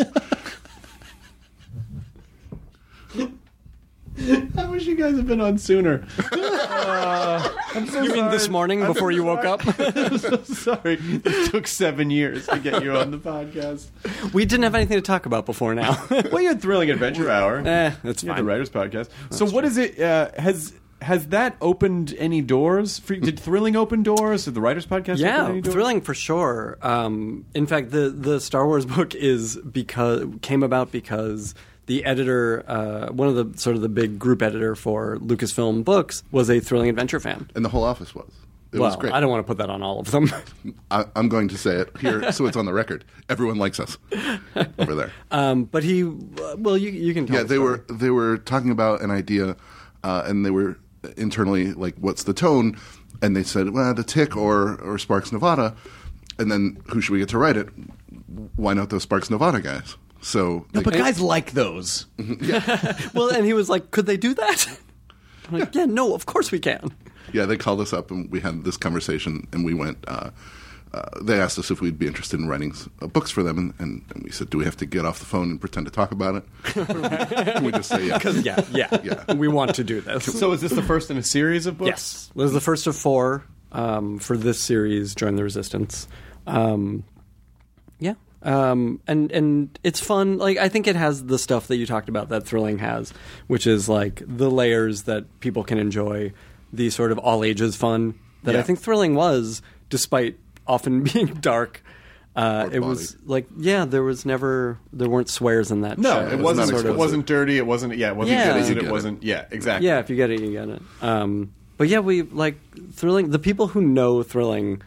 I wish you guys had been on sooner. I'm so You mean this morning before you woke up? I'm so sorry. It took 7 years to get you on the podcast. We didn't have anything to talk about before now. Well, you had Thrilling Adventure Hour. That's fine. The Writers Podcast. So what is it? Has that opened any doors? Did Thrilling open doors? Did the Writers Podcast open any doors? Thrilling for sure. In fact, the Star Wars book came about because the editor, one of the sort of the big group editor for Lucasfilm Books, was a Thrilling Adventure fan. And the whole office was. It was great. I don't want to put that on all of them. I'm going to say it here so it's on the record. Everyone likes us over there. But you can tell. Yeah, they were talking about an idea, and they were internally like, what's the tone? And they said, well, The Tick or Sparks Nevada. And then who should we get to write it? Why not those Sparks Nevada guys? So, but guys like those. Yeah. Well, and he was like, could they do that? I'm like, yeah, no, of course we can. Yeah, they called us up and we had this conversation, and we went. They asked us if we'd be interested in writing books for them, and we said, do we have to get off the phone and pretend to talk about it? Can we just say yes? Yeah. We want to do this. So is this the first in a series of books? Yes. This is the first of 4 for this series, Join the Resistance. Yeah. And it's fun. Like, I think it has the stuff that you talked about that Thrilling has, which is like the layers that people can enjoy, the sort of all ages fun that I think Thrilling was, despite often being dark. It was like, there weren't swears in that. No, show. it wasn't dirty. It wasn't. Yeah, it wasn't good. It wasn't. Yeah, exactly. Yeah, if you get it, you get it. But yeah, we like Thrilling. The people who know Thrilling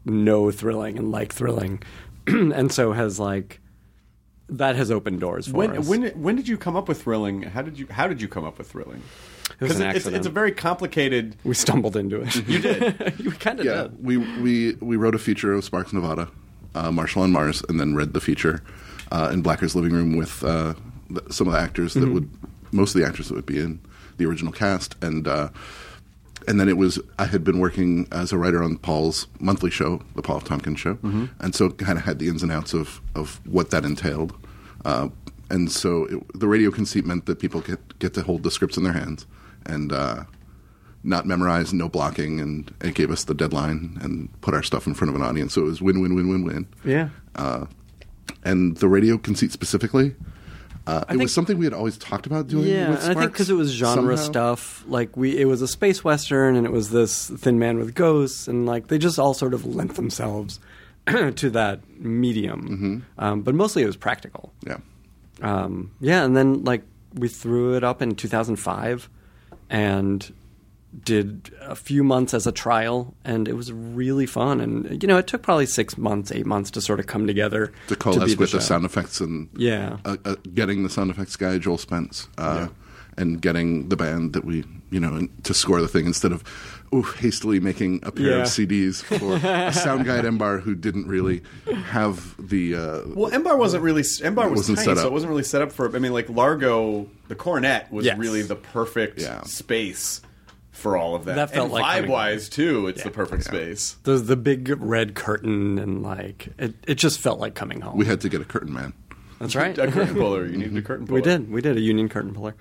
know thrilling and like thrilling, and so has like that has opened doors for us. When did you come up with thrilling? How did you come up with thrilling? Because it's a very complicated. We stumbled into it. You did. We kind of did. We wrote a feature of Sparks Nevada, Marshall on Mars, and then read the feature in Blacker's living room with some of the actors that most of the actors that would be in the original cast, and then I had been working as a writer on Paul's monthly show, the Paul F. Tompkins Show, and so kind of had the ins and outs of what that entailed. And so the radio conceit meant that people get to hold the scripts in their hands and not memorize, no blocking, and it gave us the deadline and put our stuff in front of an audience. So it was win-win-win-win-win. Yeah. And the radio conceit specifically, it was something we had always talked about doing. Yeah, with Sparks, and I think because it was genre stuff, like it was a space western, and it was this Thin Man with ghosts, and like they just all sort of lent themselves to that medium. But mostly it was practical. Yeah. And then like we threw it up in 2005, and did a few months as a trial, and it was really fun. And it took probably 8 months to sort of come together to coalesce with the sound effects and getting the sound effects guy Joel Spence and getting the band that we to score the thing instead of hastily making a pair of CDs for a sound guy at MBAR who didn't really have the MBAR was tiny, set up. So it wasn't really set up for. I mean, like Largo, the cornet was really the perfect space for all of that. That felt and like vibe-wise, too, it's the perfect space. There's the big red curtain, and like it just felt like coming home. We had to get a curtain man. That's right. A curtain puller. You needed a curtain puller. We did a union curtain puller.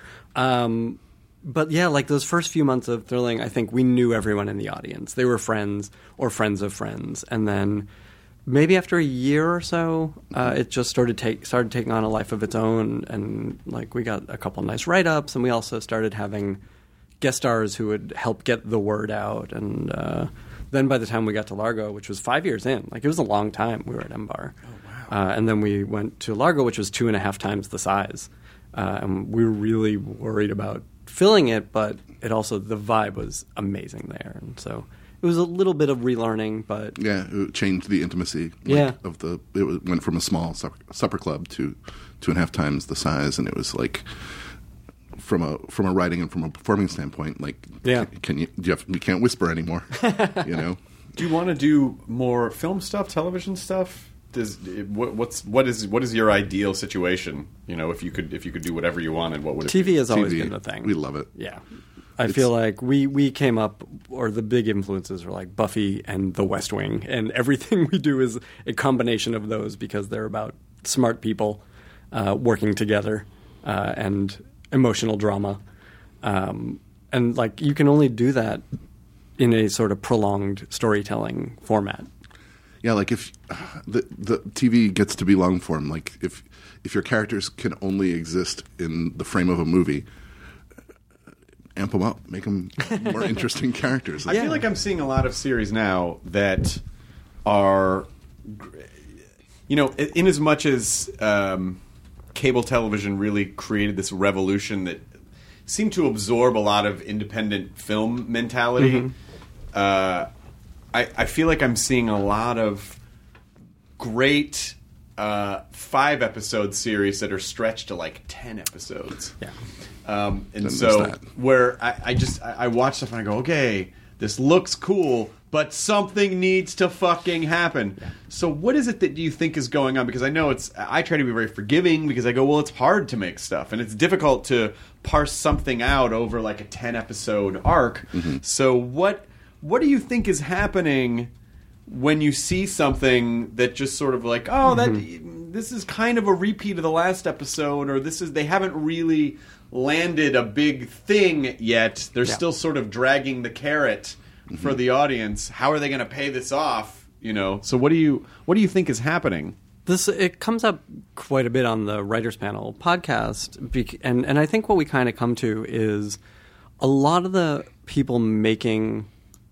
But yeah, like those first few months of Thrilling, I think we knew everyone in the audience. They were friends or friends of friends. And then maybe after a year or so, it just started taking on a life of its own. And like we got a couple nice write-ups, and we also started having guest stars who would help get the word out. And then by the time we got to Largo, which was 5 years in, like it was a long time we were at MBAR. Oh, wow. And then we went to Largo, which was 2.5 times the size. And we were really worried about filling it, but it also, the vibe was amazing there. And so it was a little bit of relearning, but... Yeah, it changed the intimacy it went from a small supper club to 2.5 times the size, and it was like... From a writing and from a performing standpoint, like, we can't whisper anymore, Do you want to do more film stuff, television stuff? What is your ideal situation? If you could do whatever you wanted, what would it be? TV has always been the thing. We love it. Yeah. I feel like we came up, or the big influences were like Buffy and The West Wing, and everything we do is a combination of those because they're about smart people working together and emotional drama. And like you can only do that in a sort of prolonged storytelling format. Yeah, like if the TV gets to be long form, like if your characters can only exist in the frame of a movie, amp them up, make them more interesting characters. I feel like I'm seeing a lot of series now that are, in as much as cable television really created this revolution that seemed to absorb a lot of independent film mentality. I feel like I'm seeing a lot of great 5-episode series that are stretched to like 10 episodes. Yeah. And so where I watch stuff and I go, okay, this looks cool, but something needs to fucking happen. Yeah. So what is it that you think is going on? Because I know I try to be very forgiving because I go, well, it's hard to make stuff and it's difficult to parse something out over like a 10-episode arc. So what do you think is happening when you see something that just sort of like, this is kind of a repeat of the last episode, or they haven't really landed a big thing yet. They're still sort of dragging the carrot for the audience. How are they going to pay this off? So what do you think is happening? It comes up quite a bit on the Writers Panel podcast, and I think what we kind of come to is a lot of the people making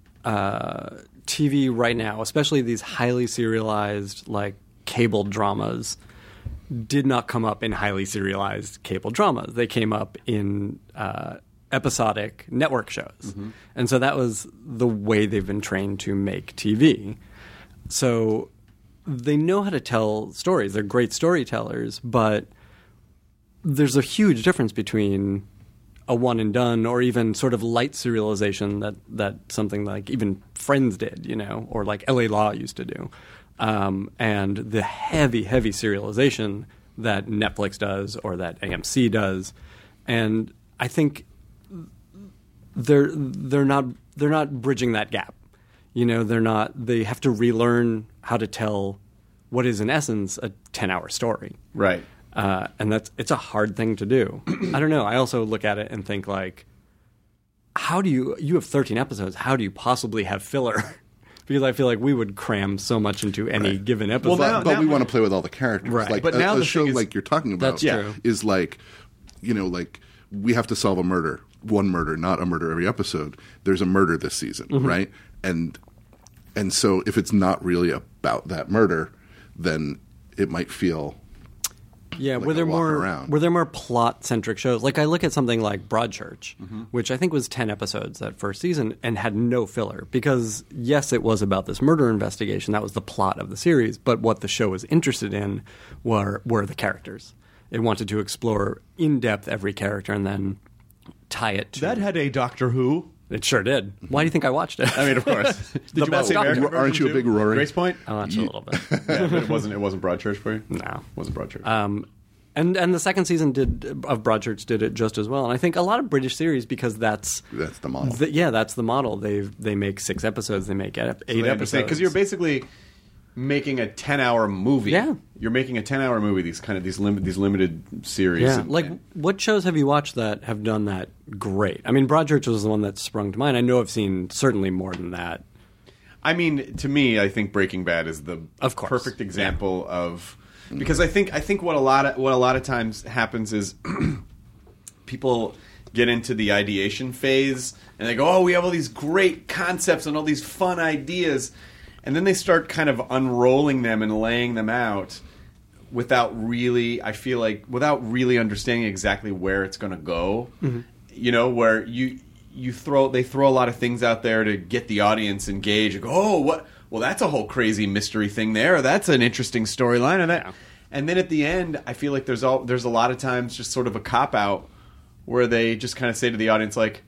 TV right now, especially these highly serialized like cable dramas, did not come up in highly serialized cable dramas. They came up in episodic network shows. And so that was the way they've been trained to make TV. So they know how to tell stories. They're great storytellers, but there's a huge difference between a one and done or even sort of light serialization that something like even Friends did, or like L.A. Law used to do. And the heavy, heavy serialization that Netflix does or that AMC does. And I think they're not bridging that gap. They have to relearn how to tell what is in essence a 10-hour story. Right. And it's a hard thing to do. I don't know. I also look at it and think like, how do you have 13 episodes. How do you possibly have filler? Because I feel like we would cram so much into any given episode. Well, but we want to play with all the characters. Right. Like but now a the show thing is, like you're talking about that's true. is like, like we have to solve a murder. One murder, not a murder every episode. There's a murder this season, right? And so if it's not really about that murder, then it might feel like were there more plot centric shows? Like I look at something like Broadchurch, which I think was 10 episodes that first season and had no filler because yes, it was about this murder investigation. That was the plot of the series, but what the show was interested in were the characters. It wanted to explore in depth every character and then tie it to that had a Doctor Who. It sure did. Why do you think I watched it? I mean, of course. Did you watch the American version Aren't you a big Rory? Grace Point? I watched a little bit. Yeah, but it wasn't Broadchurch for you? No. It wasn't Broadchurch. And the second season of Broadchurch did it just as well. And I think a lot of British series, because that's the model. That's the model. They make 6 episodes. They make 8 episodes. Because you're basically making a 10-hour movie. Yeah. You're making a 10-hour movie, these limited series. Yeah. What shows have you watched that have done that great? I mean, Broadchurch was the one that sprung to mind. I know I've seen certainly more than that. I mean, to me, I think Breaking Bad is the perfect example of... Because I think what a lot of times happens is people get into the ideation phase and they go, oh, we have all these great concepts and all these fun ideas, and then they start kind of unrolling them and laying them out without really understanding exactly where it's going to go. Where they throw a lot of things out there to get the audience engaged. And go, oh, what? Well, that's a whole crazy mystery thing there. That's an interesting storyline. And then at the end, I feel like there's a lot of times just sort of a cop-out where they just kind of say to the audience, like,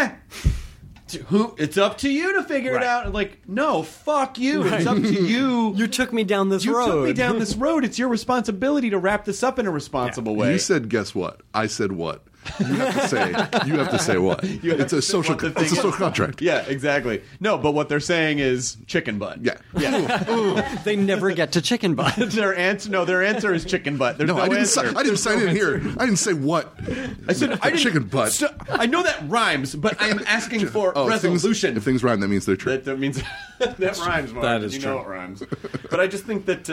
it's up to you to figure it out. And like, no, fuck you. Right. It's up to you. You took me down this road. You took me down this road. It's your responsibility to wrap this up in a responsible way. You said, guess what? I said what? You have to say what? It's a social contract. Yeah, exactly. No, but what they're saying is chicken butt. Yeah. Ooh, they never get to chicken butt. Their answer is chicken butt. There's I didn't sign in here. I didn't say what. I said chicken butt. I know that rhymes, but I am asking for resolution. If things rhyme, that means they're true. That means that rhymes, Mark. That is true. You know it rhymes. But I just think that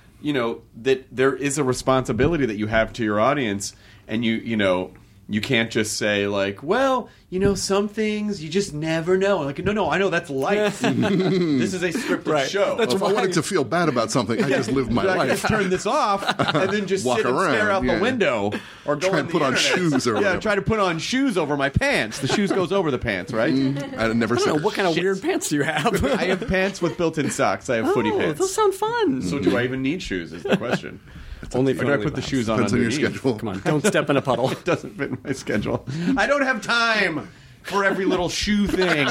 that there is a responsibility that you have to your audience, and you can't just say, like, well, some things you just never know. Like, no, I know that's life. This is a scripted show. That's if I wanted to feel bad about something, I just live my life. I just turn this off and then just walk sit and around, stare out the window. Or go try and put on shoes or whatever. try to put on shoes over my pants. The shoes goes over the pants, right? I never said what kind of weird pants do you have? I have pants with built-in socks. I have footy pants. Those sound fun. So do I even need shoes is the question. Only or do I put the shoes on Depends underneath? On your schedule. Come on, don't step in a puddle. It doesn't fit in my schedule. I don't have time for every little shoe thing.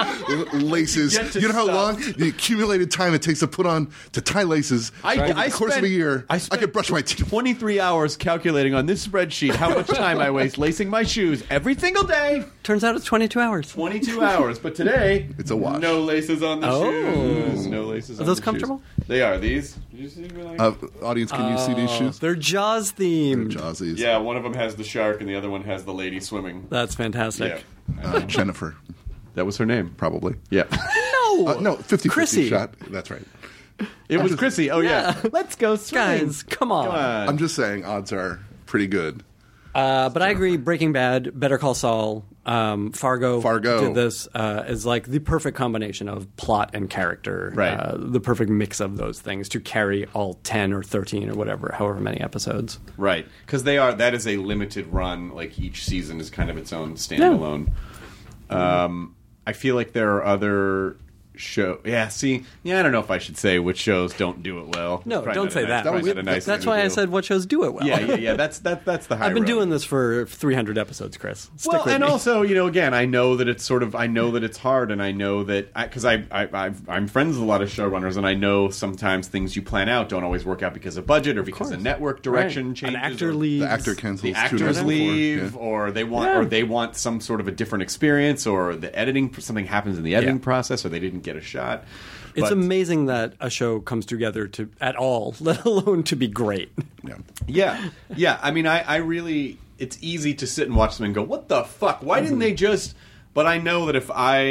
Laces. You know how long the accumulated time it takes to tie laces over the course of a year. I could brush my teeth. 23 hours calculating on this spreadsheet how much time I waste lacing my shoes every single day. Turns out it's 22 hours. 22 hours, but today it's a wash. No laces on the shoes. No laces. Are those comfortable? Shoes. They are. These. Did you see me? Audience, can you see these shoes? They're Jaws themed. They're Jawsies. Yeah, one of them has the shark, and the other one has the lady swimming. That's fantastic. Yeah. Jennifer. That was her name. Probably. Yeah. No, 50-50 Chrissy. shot. That's right. It was Chrissy. Oh, yeah. Let's go swimming. Guys, come on. I'm just saying, odds are pretty good. But I agree, Breaking Bad, Better Call Saul, Fargo did this is like the perfect combination of plot and character. Right. The perfect mix of those things to carry all 10 or 13 or however many episodes. Right. Because that is a limited run. Like each season is kind of its own standalone. I feel like there are other show. Yeah, see, I don't know if I should say which shows don't do it well. No, Probably don't not say a that. probably not a nice That's thing to why I do. said what shows do it well. Yeah. That's the high I've been road. doing this for 300 episodes, Chris. Stick Well, with and me. also, again, I know that it's I know that it's hard, and I know that because I'm friends with a lot of showrunners, and I know sometimes things you plan out don't always work out because of budget or because of network direction changes. An actor or leaves. The actor cancels. The 2 actors nights before. leave, Yeah. or they want some sort of a different experience, or the editing something happens in the editing process, or they didn't get a shot. It's But- amazing that a show comes together at all, let alone to be great. Yeah. Yeah. I mean, I really, it's easy to sit and watch them and go, "What the fuck? Why didn't they just?" But I know that if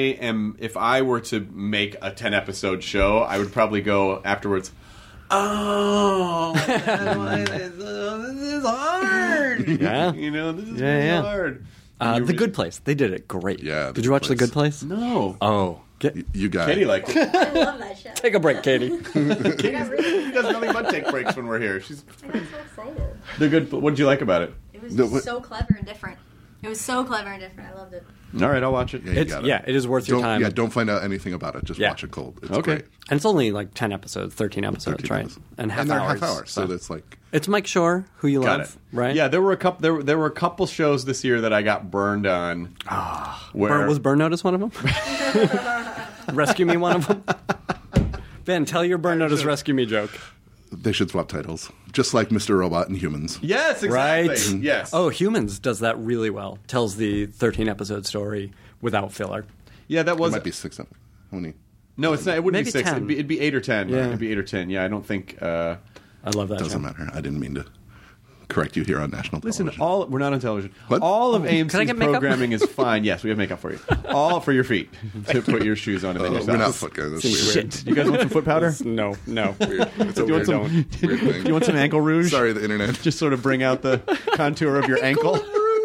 I were to make a 10-episode show, I would probably go afterwards. Oh, this is hard. Yeah. This is really hard. The Good Place. They did it great. Yeah, Did you watch The Good Place? No. Oh. You got Katie it. liked it. I love that show. Take a break, Katie. Katie does nothing but take breaks when we're here. She's I got so excited. the good. What did you like about it? It was No, just what- so clever and different. It was so clever and different. I loved it. All right, I'll watch it. Yeah, you got it. It is worth your time. Yeah, don't find out anything about it. Just watch it cold. It's Okay. great. And it's only like 10 episodes, 13 episodes, 13 right? episodes. And half they're hours. half hours, so that's like It's Mike Shore, who you Got love, it. right? Yeah, there were a couple. There were a couple shows this year that I got burned on. Where Was Burn Notice one of them? Rescue Me one of them? Ben, tell your Burn Notice Rescue Me joke. they should swap titles, just like Mr. Robot and Humans. Yes, exactly. Right? Yes. Oh, Humans does that really well. Tells the 13-episode story without filler. yeah, that It was. might be 6. How many? No, it's not. It wouldn't Maybe be 6. 10. It'd be 8 or 10. Yeah. It'd be 8 or 10. Yeah, I don't think. I love that Doesn't show. matter. I didn't mean to correct you here on national Listen, television. we're not on television. What? All of Can I AMC's get makeup? programming is fine. Yes, we have makeup for you. All for your feet to put your shoes on and then your We're not socks. foot guys. That's Shit. weird. You guys want some foot powder? No. Weird. It's a Do you weird, want some? weird thing. Do you want some ankle rouge? Sorry, the internet. Just sort of bring out the contour of your ankle.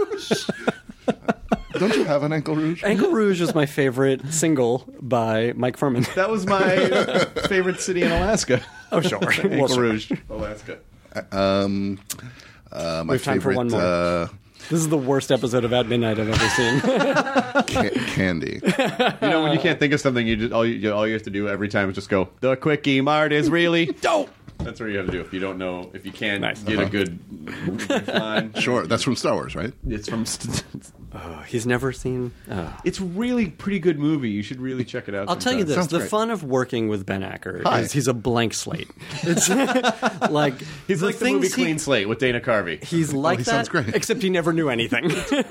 Don't you have an ankle rouge? Ankle Rouge is my favorite single by Mike Furman. That was my favorite city in Alaska. Oh, sure. Ankle Well, sure. Rouge, Alaska. My We have time for one more. This is the worst episode of At Midnight I've ever seen. Candy. You know, when you can't think of something, you just all you have to do every time is just go, "The quickie mart is really dope." That's what you have to do if you don't know, if you can't get a good line. Sure, that's from Star Wars, right? It's from. He's never seen. It's really pretty good movie. You should really check it out. I'll tell you this: Sounds the great. fun of working with Ben Acker Hi. is he's a blank slate. It's like He's like the movie things Clean Slate with Dana Carvey. He's like he that, sounds great. except he never knew anything.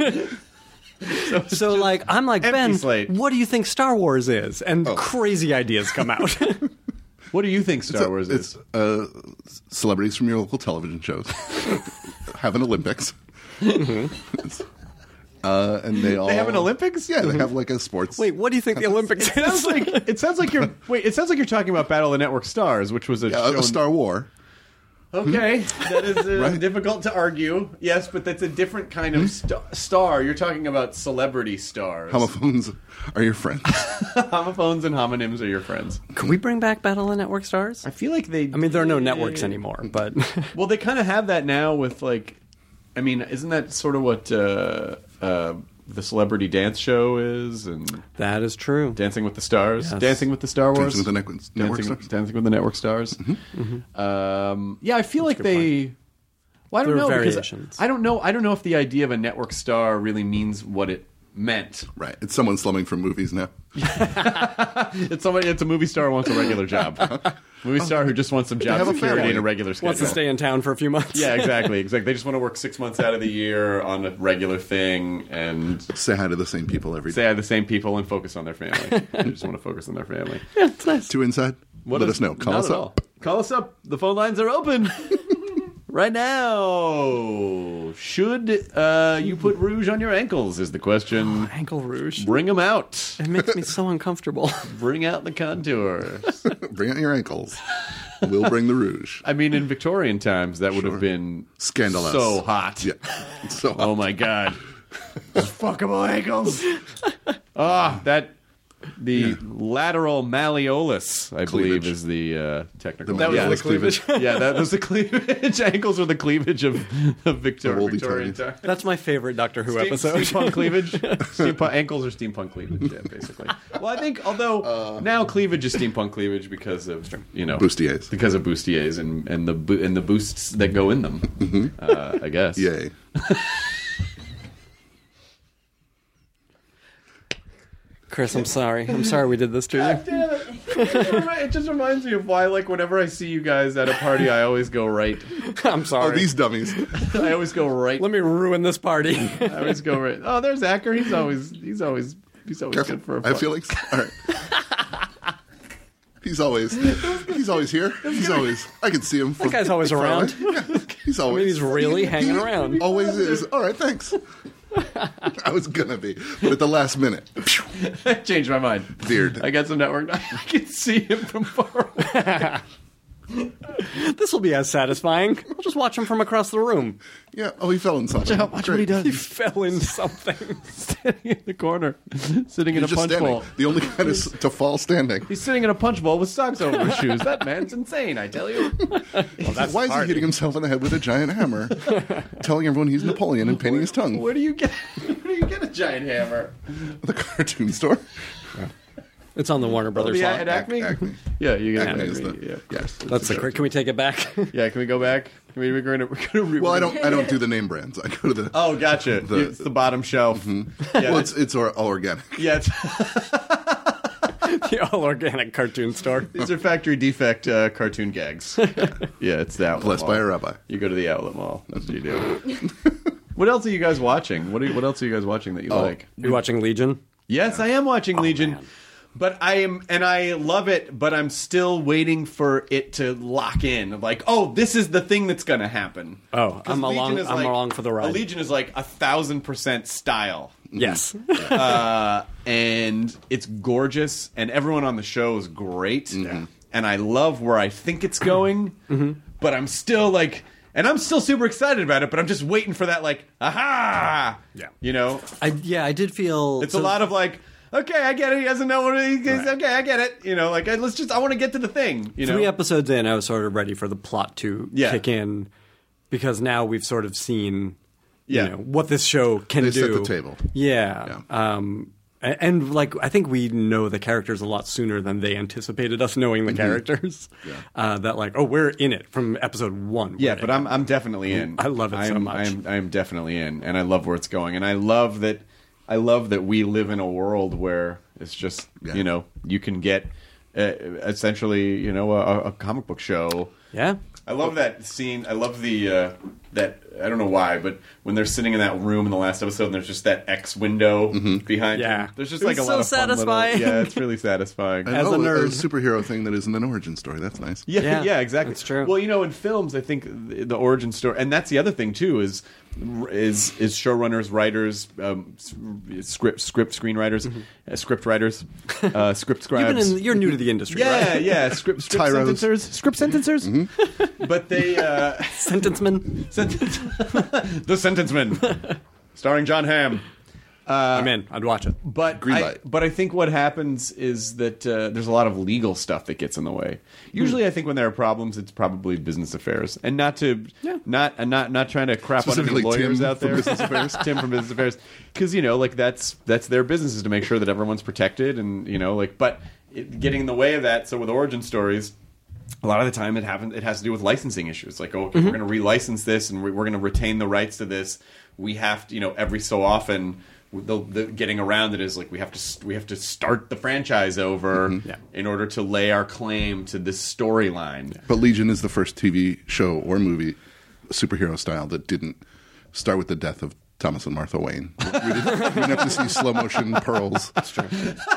So like, I'm like, empty Ben, slate. what do you think Star Wars is? And crazy ideas come out. What do you think Star Wars is? It's celebrities from your local television shows have an Olympics. And they all have an Olympics? Yeah, they have like a sports. Wait, what do you think the Olympics is? It sounds like you're talking about Battle of the Network Stars, which was a Yeah, show. a Star War. Okay, that is Right? difficult to argue. Yes, but that's a different kind of star. You're talking about celebrity stars. Homophones are your friends. Homophones and homonyms are your friends. Can we bring back Battle of Network Stars? I feel like they. I mean, there are no networks anymore, but Well, they kind of have that now with like. I mean, isn't that sort of what the celebrity dance show is, and that is true. Dancing with the Stars, Yes. Dancing with the Star Wars, Dancing with the Network Stars. Dancing with the Network Stars. Mm-hmm. Yeah, I feel like they. Well, I don't There are know because variations. I don't know. I don't know if the idea of a network star really means what it meant. Right. It's someone slumming from movies now. It's somebody. It's a movie star who wants a regular job. Movie star who just wants some job have a security family. and a regular schedule. Wants to stay in town for a few months. Yeah, exactly. They just want to work 6 months out of the year on a regular thing and Say hi to the same people every say day. hi to the same people and focus on their family. They just want to focus on their family. Yeah, it's nice. Two inside. Let us know. Call Not us at up. all. Call us up. The phone lines are open right now. Should you put rouge on your ankles? Is the question. Ankle Rouge. Bring them out. It makes me so uncomfortable. Bring out the contours. Bring out your ankles. We'll bring the rouge. I mean, in Victorian times, that would have been Scandalous. so hot. Yeah. So Oh my god. Just fuckable ankles. Ah, that The lateral malleolus, I believe, is the technical. That was the cleavage. Yeah, that was the cleavage. Ankles were the cleavage of Victorian time. That's my favorite Doctor Who episode. Steampunk cleavage. Ankles are steampunk cleavage, basically. Well, I think, although now cleavage is steampunk cleavage because of bustiers, and the boosts that go in them. I guess. Yay. Chris, I'm sorry. I'm sorry we did this to you. Damn it. It just reminds me of why, like, whenever I see you guys at a party, I always go right. I'm sorry. Oh, these dummies. I always go right. Let me ruin this party. I always go right. Oh, there's Acker. He's always good for a I have feelings. All right. He's always here. He's always. I can see him. That guy's always around. Yeah, he's always. He's really hanging around. Always is. All right, thanks. I was gonna be, but at the last minute, I changed my mind. Veered. I got some network. I can see him from far away. This will be as satisfying. I'll just watch him from across the room. Yeah. Oh, he fell in something. Watch what he does. He fell in something. Standing in the corner, sitting in a He's just punch standing. bowl. The only guy to fall standing. He's sitting in a punch bowl with socks over his shoes. That man's insane, I tell you. Why is he hitting himself in the head with a giant hammer, telling everyone he's Napoleon and painting his tongue? Where do you get a giant hammer? The cartoon store. It's on the Warner Brothers lot. At Acme? Acme. Yeah, you get Acme Acme. is the- Yeah. Yes. That's the. Can we take it back? Yeah, can we go back? We're gonna Well, I don't do the name brands. I go to the. Oh, gotcha. It's the bottom shelf. Mm-hmm. Yeah, well, it's all organic. Yeah, The all organic cartoon store. these are factory defect cartoon gags. Yeah, it's the outlet Blessed mall. by a rabbi. You go to the outlet mall. That's what you do. What else are you guys watching? What else are you guys watching that you like? You watching Legion? Yes, I am watching Legion. Man. But I love it, but I'm still waiting for it to lock in. Like, oh, this is the thing that's going to happen. Oh, I'm along for the ride. Legion is like 1,000% style. Yes. And it's gorgeous, and everyone on the show is great. Mm-hmm. And I love where I think it's going, but I'm still like... And I'm still super excited about it, but I'm just waiting for that, like, aha! Yeah. You know? I did feel... It's a lot of like... Okay, I get it. He doesn't know what he is. Right. Okay, I get it. You know, like I want to get to the thing. You know, 3 episodes in, I was sort of ready for the plot to kick in, because now we've sort of seen, you know, what this show can do. They set the table. Yeah. And like, I think we know the characters a lot sooner than they anticipated us knowing the characters. Yeah. That like, oh, we're in it from episode 1. Yeah, but I'm definitely in. I love it so much. I'm definitely in, and I love where it's going, and I love that we live in a world where it's just you know, you can get essentially, you know, a comic book show. Yeah. I love that scene. I love the that I don't know why, but when they're sitting in that room in the last episode, and there's just that X window behind. Yeah, them. There's just like a lot of satisfying. Fun little, it's really satisfying. As a nerd, a superhero thing that isn't an origin story. That's nice. Yeah, exactly. That's true. Well, you know, in films, I think the origin story, and that's the other thing too, is showrunners, writers, script screenwriters, script writers, script scribes. You're new to the industry, right? Yeah, script sentencers, script sentencers. But they sentencemen, the Sentenceman, starring John Hamm. I'm in. I'd watch it. But Green light. But I think what happens is that there's a lot of legal stuff that gets in the way. Usually, I think when there are problems, it's probably business affairs, and not trying to crap on any lawyers Tim out there. From Business Affairs. Tim from Business Affairs, because you know, like that's their business, is to make sure that everyone's protected, and you know, like, but getting in the way of that. So with origin stories, a lot of the time it has to do with licensing issues. Like, okay, we're going to relicense this, and we're going to retain the rights to this. We have to, you know, every so often. The getting around it is like we have to start the franchise over in order to lay our claim to this storyline. But Legion is the first TV show or movie, superhero style, that didn't start with the death of Thomas and Martha Wayne. We didn't have to see slow motion pearls. That's true.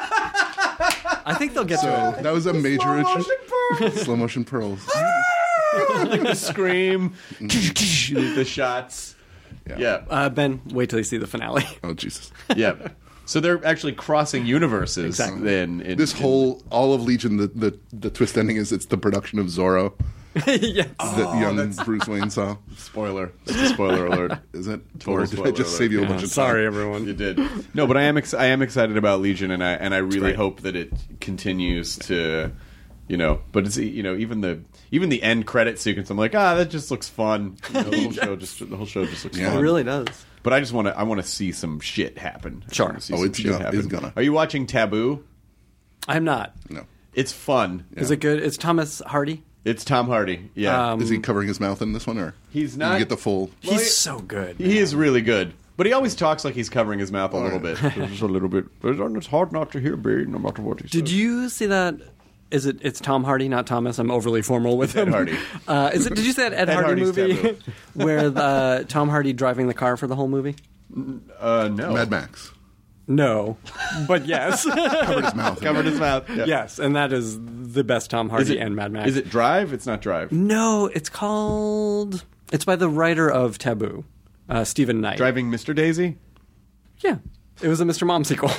I think they'll get to it. That was a major slow motion pearls. Like the scream, the shots. Yeah. Ben, wait till you see the finale. Oh, Jesus. Yeah. So they're actually crossing universes. Exactly. Then all of Legion, the twist ending is it's the production of Zorro. Yes. that young Bruce Wayne saw. Spoiler. That's a spoiler alert. Is it? Total Or did I spoiler just alert. save you a bunch of time? Sorry, everyone. You did. No, but I am excited about Legion, and I really hope that it continues to, But it's even the end credit sequence. I'm like, that just looks fun. The whole show just looks fun. It really does. But I want to see some shit happen. Sure. It's gonna. Are you watching Taboo? I'm not. No. It's fun. Yeah. Is it good? It's Thomas Hardy. It's Tom Hardy. Yeah. Is he covering his mouth in this one, or He's not. You get the full. He's so good. He is really good. But he always talks like he's covering his mouth a little bit. Just a little bit. It's hard not to hear Barry no matter what he says. Did you see that? It's Tom Hardy, not Thomas. I'm overly formal with him. Ed Hardy. Did you see that Ed Hardy Hardy's movie Taboo. where Tom Hardy driving the car for the whole movie? No. Mad Max No, but yes. covered his mouth. Covered his mouth. Yeah. Yes, and that is the best Tom Hardy and Mad Max. Is it Drive? It's not Drive. No, it's called... It's by the writer of Taboo, Stephen Knight. Driving Mr. Daisy? Yeah. It was a Mr. Mom sequel.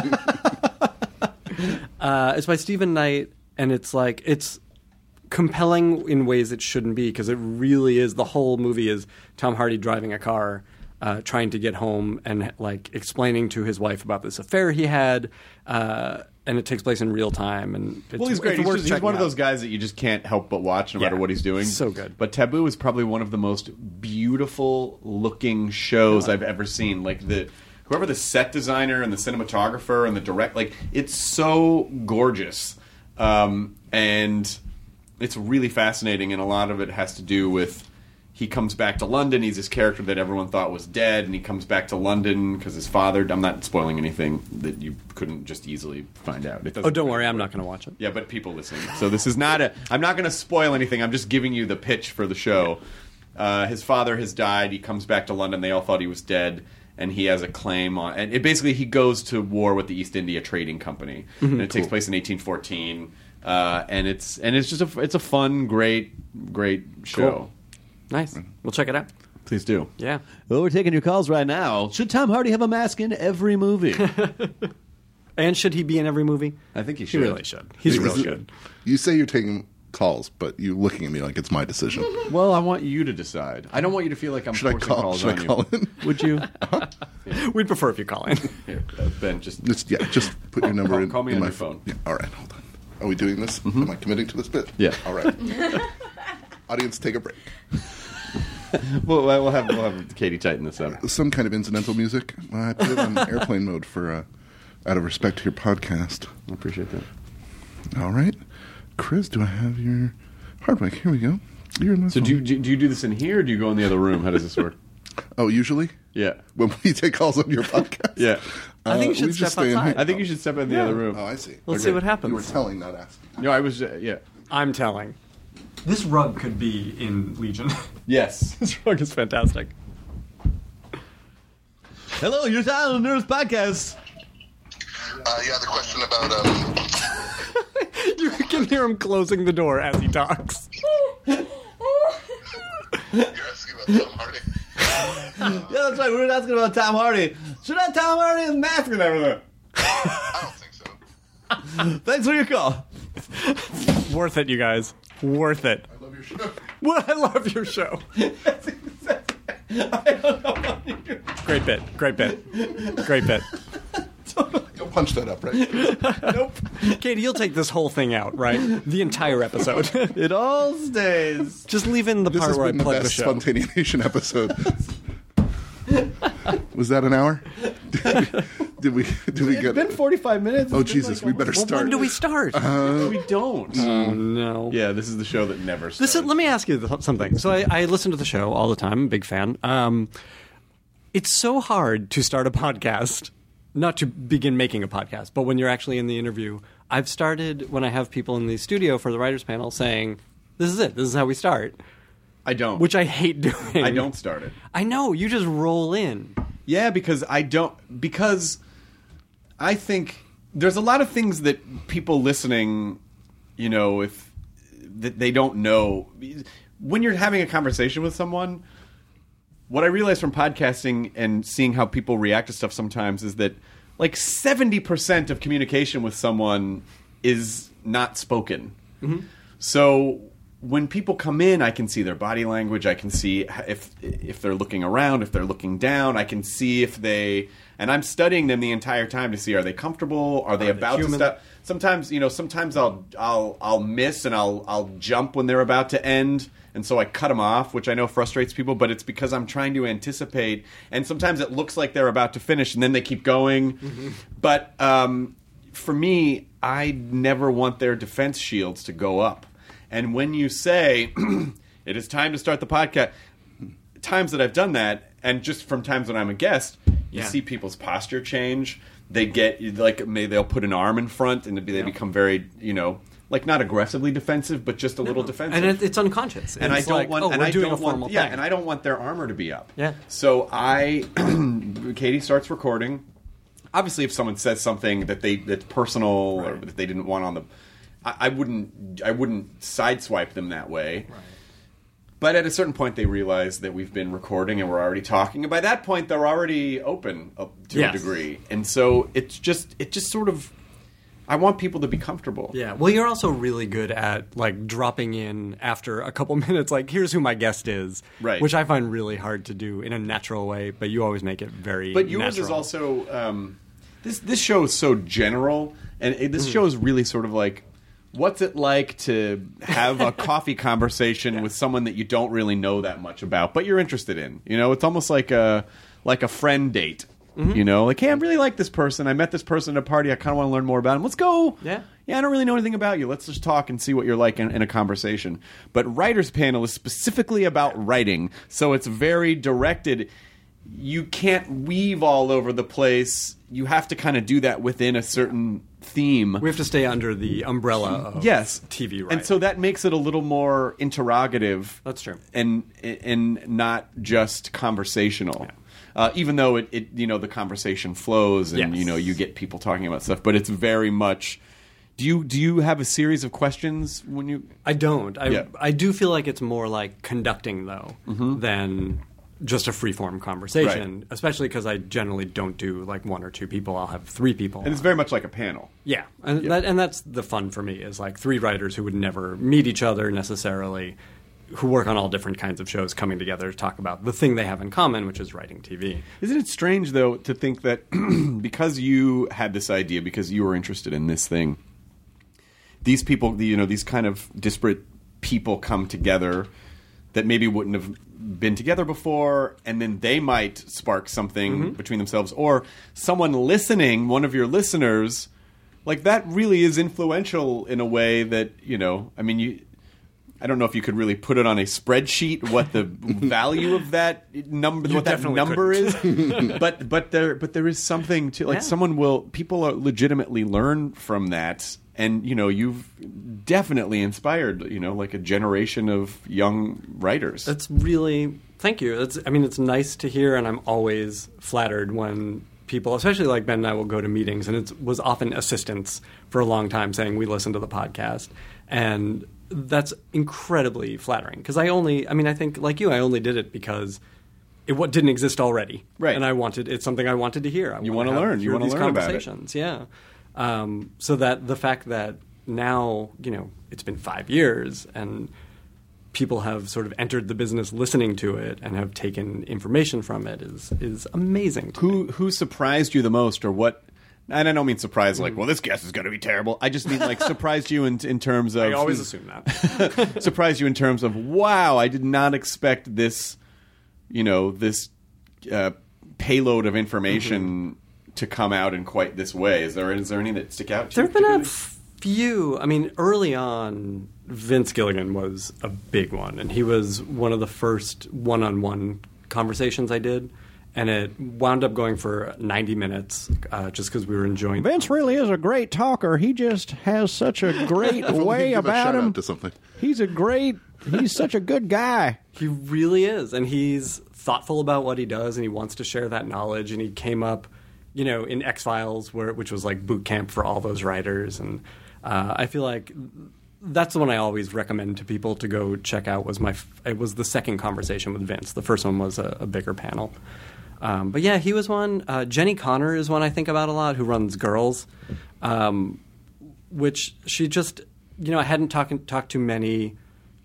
It's by Stephen Knight, and it's compelling in ways it shouldn't be, because it really is. The whole movie is Tom Hardy driving a car, trying to get home, and explaining to his wife about this affair he had, and it takes place in real time. And it's, he's great. He's one of those guys that you just can't help but watch no matter what he's doing. So good. But Taboo is probably one of the most beautiful looking shows I've ever seen. Whoever the set designer and the cinematographer and the direct, it's so gorgeous. And it's really fascinating, and a lot of it has to do with he comes back to London. He's this character that everyone thought was dead, and he comes back to London because his father... I'm not spoiling anything that you couldn't just easily find out. Don't worry, I'm not going to watch it. Yeah, but people listening. So this is not I'm not going to spoil anything. I'm just giving you the pitch for the show. His father has died. He comes back to London. They all thought he was dead, and he has a claim on... And basically, he goes to war with the East India Trading Company. Mm-hmm. And it takes place in 1814. And it's just a fun, great show. Cool. Nice. We'll check it out. Please do. Yeah. Well, we're taking your calls right now. Should Tom Hardy have a mask in every movie? And should he be in every movie? I think he should. He really should. He's really good. You say you're taking calls, but you're looking at me like it's my decision. Well, I want you to decide. I don't want you to feel like I'm forcing calls on you. Should I call in? Would you? Yeah. We'd prefer if you call in. Here, Ben, just put your number in. Call me in on my your phone. Yeah, all right, hold on. Are we doing this? Mm-hmm. Am I committing to this bit? Yeah. All right. Audience, take a break. We'll have Katie tighten this up. Some kind of incidental music. I put it on airplane mode for out of respect to your podcast. I appreciate that. All right, Chris, do I have your hard mic? Here we go. You're in my so phone. do you do this in here, or do you go in the other room? How does this work? Oh, usually? Yeah. When we take calls on your podcast? Yeah. I think you should step outside. I think you should step in the other room. Oh, I see. Let's see what happens. You were telling, not asking. No, I was, yeah. I'm telling. This rug could be in Legion. Yes. This rug is fantastic. Hello, you're on the Nerds Podcast. Yeah, the question about... You can hear him closing the door as he talks. You're asking about Tom Hardy? Yeah, that's right. We were asking about Tom Hardy. Should I Tom Hardy his mask and everything? I don't think so. Thanks for your call. Worth it, you guys. Worth it. I love your show. Well, I love your show. I don't know what you do. Great bit. Great bit. Great bit. You'll punch that up, right? Nope. Katie, you'll take this whole thing out, right? The entire episode. It all stays. Just leave in the This part has where I been the plug the best show. Spontaneation episode. Was that an hour? Did we It's get... been 45 minutes. Oh, It's been Jesus, we better Well, start. when do we start? We don't. Oh, no. Yeah, this is the show that never starts. Let me ask you something. So I listen to the show all the time. I'm a big fan. It's so hard to start a podcast, not to begin making a podcast, but when you're actually in the interview. I've started, when I have people in the studio for the writers panel, saying, this is it. This is how we start. I don't. Which I hate doing. I don't start it. I know. You just roll in. Yeah, because I think there's a lot of things that people listening, if that they don't know. When you're having a conversation with someone, what I realize from podcasting and seeing how people react to stuff sometimes is that 70% of communication with someone is not spoken. Mm-hmm. So when people come in, I can see their body language. I can see if they're looking around, if they're looking down. I can see if they, and I'm studying them the entire time to see, are they comfortable? Are they about to stop? Sometimes, sometimes I'll miss and I'll jump when they're about to end, and so I cut them off, which I know frustrates people, but it's because I'm trying to anticipate. And sometimes it looks like they're about to finish, and then they keep going. Mm-hmm. But for me, I never want their defense shields to go up. And when you say, it is time to start the podcast, times that I've done that, and just from times when I'm a guest, you see people's posture change. They get, maybe they'll put an arm in front, and they become very, not aggressively defensive, but just a little defensive. And it's unconscious. And it's I don't want, and I doing don't a formal want, thing. and I don't want their armor to be up. Yeah. So Katie starts recording. Obviously, if someone says something that's personal or that they didn't want on the, I wouldn't sideswipe them that way. Right. But at a certain point, they realize that we've been recording and we're already talking. And by that point, they're already open to a degree. And so it just sort of, I want people to be comfortable. Yeah. Well, you're also really good at dropping in after a couple minutes, here's who my guest is, right? Which I find really hard to do in a natural way. But you always make it very. But yours natural. is also this show is so general, and this show is really sort of like, what's it like to have a coffee conversation with someone that you don't really know that much about, but you're interested in? It's almost like a friend date. Mm-hmm. Hey, I really like this person. I met this person at a party. I kind of want to learn more about him. Let's go. Yeah, I don't really know anything about you. Let's just talk and see what you're like in a conversation. But Writer's Panel is specifically about writing, so it's very directed. You can't weave all over the place. You have to kind of do that within a certain theme. We have to stay under the umbrella of TV writing. And so that makes it a little more interrogative. That's true. And not just conversational. Yeah. Even though it the conversation flows and you get people talking about stuff, but it's very much. Do you have a series of questions when you? I don't. I do feel like it's more like conducting though than just a free-form conversation, especially because I generally don't do one or two people. I'll have three people. And it's very much like a panel. Yeah. And that's the fun for me is three writers who would never meet each other necessarily, who work on all different kinds of shows coming together to talk about the thing they have in common, which is writing TV. Isn't it strange, though, to think that because you had this idea, because you were interested in this thing, these people, these kind of disparate people come together that maybe wouldn't have been together before, and then they might spark something between themselves, or someone listening, one of your listeners, that really is influential in a way that I don't know if you could really put it on a spreadsheet what the value of that number, what that number is, but there is something to people legitimately learn from that. And, you've definitely inspired, a generation of young writers. That's really – thank you. It's nice to hear, and I'm always flattered when people, especially Ben and I, will go to meetings, and it was often assistants for a long time saying, we listen to the podcast. And that's incredibly flattering because I think like you, I only did it because it didn't exist already. Right. And it's something I wanted to hear. You want to learn. You want to learn about it. Yeah. So that the fact that now, it's been 5 years and people have sort of entered the business listening to it and have taken information from it is amazing. Who surprised you the most, or what? And I don't mean surprised well, this guest is going to be terrible. I just mean surprised you in terms of... I always assume that. Surprised you in terms of, wow, I did not expect this, this payload of information to come out in quite this way. Is there any that stick out to you? There have been a few. Early on, Vince Gilligan was a big one, and he was one of the first one-on-one conversations I did, and it wound up going for 90 minutes just because we were enjoying Vince really is a great talker. He just has such a great way about him. To something. He's such a good guy. He really is, and he's thoughtful about what he does, and he wants to share that knowledge, and he came up in X-Files, which was boot camp for all those writers. And I feel like that's the one I always recommend to people to go check out. It was the second conversation with Vince. The first one was a bigger panel. But yeah, he was one. Jenny Connor is one I think about a lot, who runs Girls, which she just, I hadn't talked to many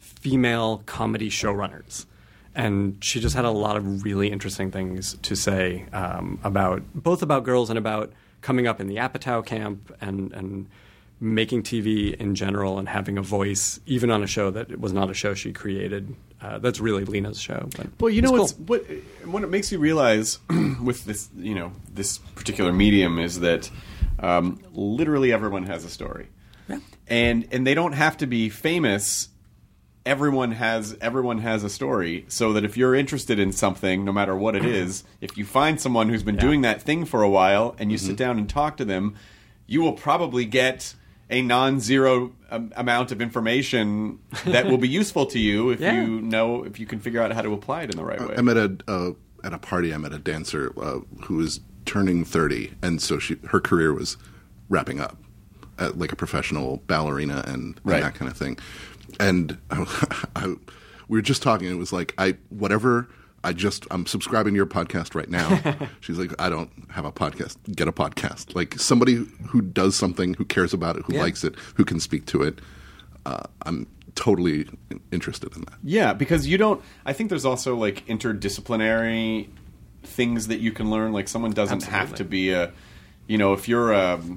female comedy showrunners. And she just had a lot of really interesting things to say about girls and about coming up in the Apatow camp and making TV in general and having a voice, even on a show that it was not a show she created. That's really Lena's show. But well, you know cool. what it makes you realize with this, this particular medium is that literally everyone has a story, and they don't have to be famous. Everyone has a story, so that if you're interested in something, no matter what it is, if you find someone who's been doing that thing for a while and you sit down and talk to them, you will probably get a non-zero amount of information that will be useful to you if you can figure out how to apply it in the right way. I met at a party. I met a dancer who was turning 30, and so her career was wrapping up, like a professional ballerina and that kind of thing. And we were just talking. It was like I'm subscribing to your podcast right now. She's like, I don't have a podcast. Get a podcast. Like somebody who does something, who cares about it, who likes it, who can speak to it. I'm totally interested in that. Yeah, because I think there's also like interdisciplinary things that you can learn. Like someone doesn't have to be if you're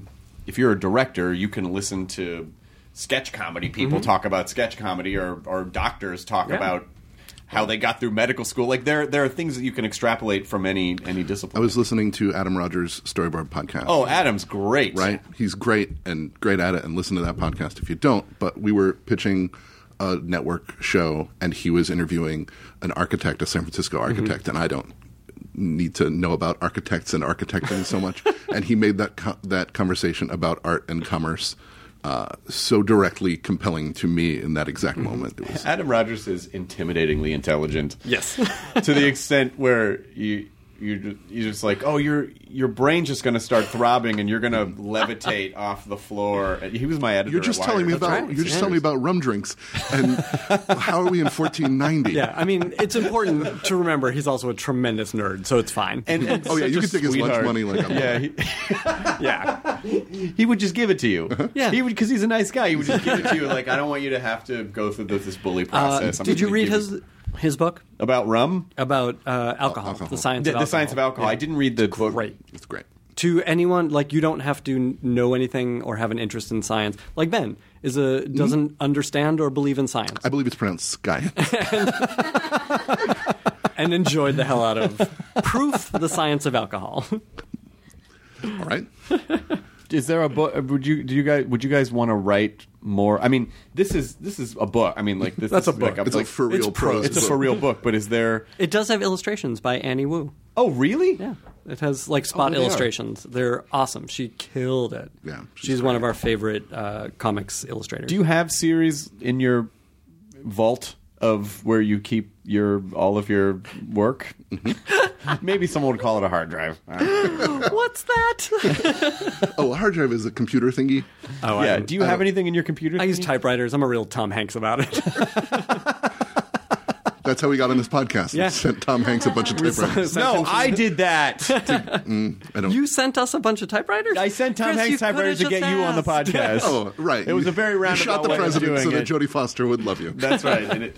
a director, you can listen to sketch comedy people talk about sketch comedy, or doctors talk about how they got through medical school. Like there are things that you can extrapolate from any discipline. I was listening to Adam Rogers' Storyboard podcast. Oh, Adam's great. Right? He's great and great at it, and listen to that podcast if you don't. But we were pitching a network show, and he was interviewing an architect, a San Francisco architect, and I don't need to know about architects and architecting so much. And he made that conversation about art and commerce so directly compelling to me in that exact moment. It was... Adam Rogers is intimidatingly intelligent. Yes. To the extent where you're just like, oh, your brain's just going to start throbbing and you're going to levitate off the floor. He was my editor. You're just telling me about rum drinks and how are we in 1490? Yeah, I mean, it's important to remember he's also a tremendous nerd, so it's fine. And you can take his lunch money like he would just give it to you. Yeah, he would, because he's a nice guy. He would just give it to you. Like, I don't want you to have to go through this bully process. Did you read his book about rum? About alcohol, the science of alcohol. The science of alcohol. Yeah. I didn't read the book. Great. It's great. To anyone, like, you don't have to know anything or have an interest in science. Like Ben doesn't understand or believe in science. I believe it's pronounced sky. And enjoyed the hell out of Proof, the Science of Alcohol. All right. Is there a book? Would you guys want to write more? I mean, this is a book. I mean, like that's a book. Like, it's a for real prose. It's a for real book. But is there? It does have illustrations by Annie Wu. Oh, really? Yeah. It has like spot illustrations. They're awesome. She killed it. Yeah. She's one of our favorite comics illustrators. Do you have series in your vault of where you keep all of your work? Maybe someone would call it a hard drive. What's that? A hard drive is a computer thingy. Oh, yeah. Do you have anything in your computer thingy? I use typewriters. I'm a real Tom Hanks about it. That's how we got on this podcast. Yeah. We sent Tom Hanks a bunch of typewriters. No, I did that. You sent us a bunch of typewriters? I sent Tom Hanks typewriters to get you on the podcast. Oh, right. It was a very roundabout way of doing it. You shot the president so that Jodie Foster would love you. That's right.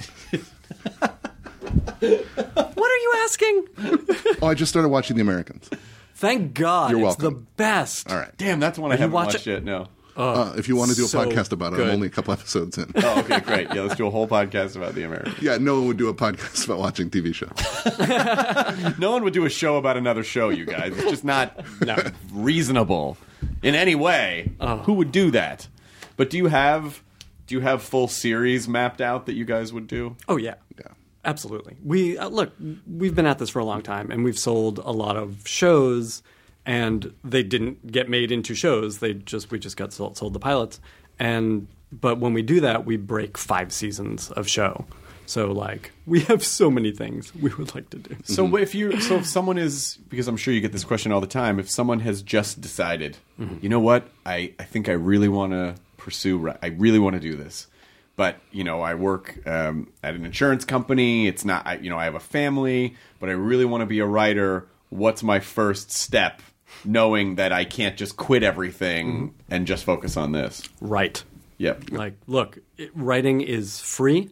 What are you asking? I just started watching The Americans. Thank God. You're welcome. It's the best. All right. Damn, that's one I haven't watched yet. No. If you want to do a podcast about it, I'm only a couple episodes in. Oh, okay, great. Yeah, let's do a whole podcast about The Americans. Yeah, no one would do a podcast about watching TV shows. No one would do a show about another show, you guys. It's just not reasonable in any way. Who would do that? But do you have full series mapped out that you guys would do? Oh, yeah. Yeah. Absolutely. We've been at this for a long time, and we've sold a lot of shows, and they didn't get made into shows. We just got sold the pilots. But when we do that, we break 5 seasons of show. So we have so many things we would like to do. So if someone is, because I'm sure you get this question all the time, if someone has just decided, you know what, I think I really want to I really want to do this. But, I work at an insurance company. It's not, I have a family, but I really want to be a writer. What's my first step, knowing that I can't just quit everything and just focus on this? Right. Yep. Look, writing is free.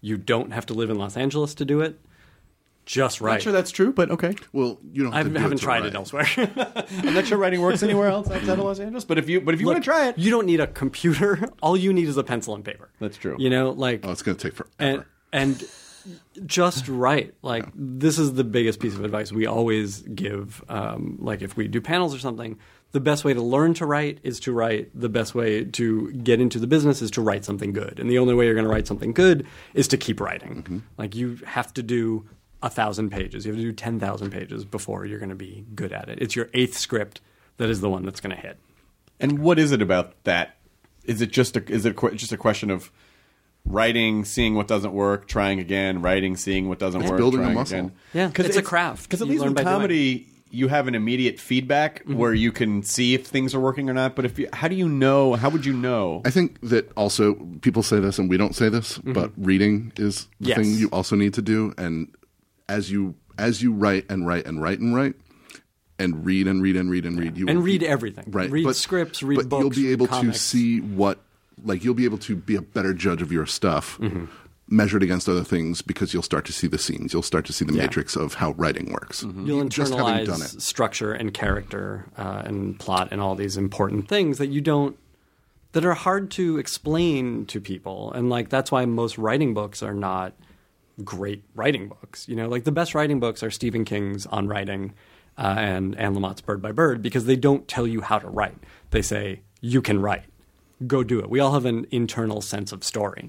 You don't have to live in Los Angeles to do it. Just write. Not sure that's true, but okay. Well, you don't. I haven't tried it elsewhere. I'm not sure writing works anywhere else outside of Los Angeles. But if you want to try it, you don't need a computer. All you need is a pencil and paper. That's true. You know, like it's going to take forever. And just write. Like this is the biggest piece of advice we always give. Like if we do panels or something, the best way to learn to write is to write. The best way to get into the business is to write something good. And the only way you're going to write something good is to keep writing. Mm-hmm. Like you have to do 1,000 pages. You have to do 10,000 pages before you're going to be good at it. It's your 8th script that is the one that's going to hit. And what is it about that? Is it just a question of writing, seeing what doesn't work, trying again, writing, seeing what doesn't work, building trying a muscle. Again? Yeah, it's a craft. Because at least with comedy, you have an immediate feedback where you can see if things are working or not. But how do you know? How would you know? I think that also people say this and we don't say this, but reading is the thing you also need to do. And as you write and write and write and write and read and read and read and read, read everything. Right. Read scripts, read books, you'll be able to see you'll be able to be a better judge of your stuff measured against other things because you'll start to see the scenes. You'll start to see the matrix of how writing works. You'll internalize structure and character and plot and all these important things that are hard to explain to people. And like that's why most writing books are not great writing books. You know, like the best writing books are Stephen King's On Writing and Anne Lamott's Bird by Bird because they don't tell you how to write. They say, you can write. Go do it. We all have an internal sense of story.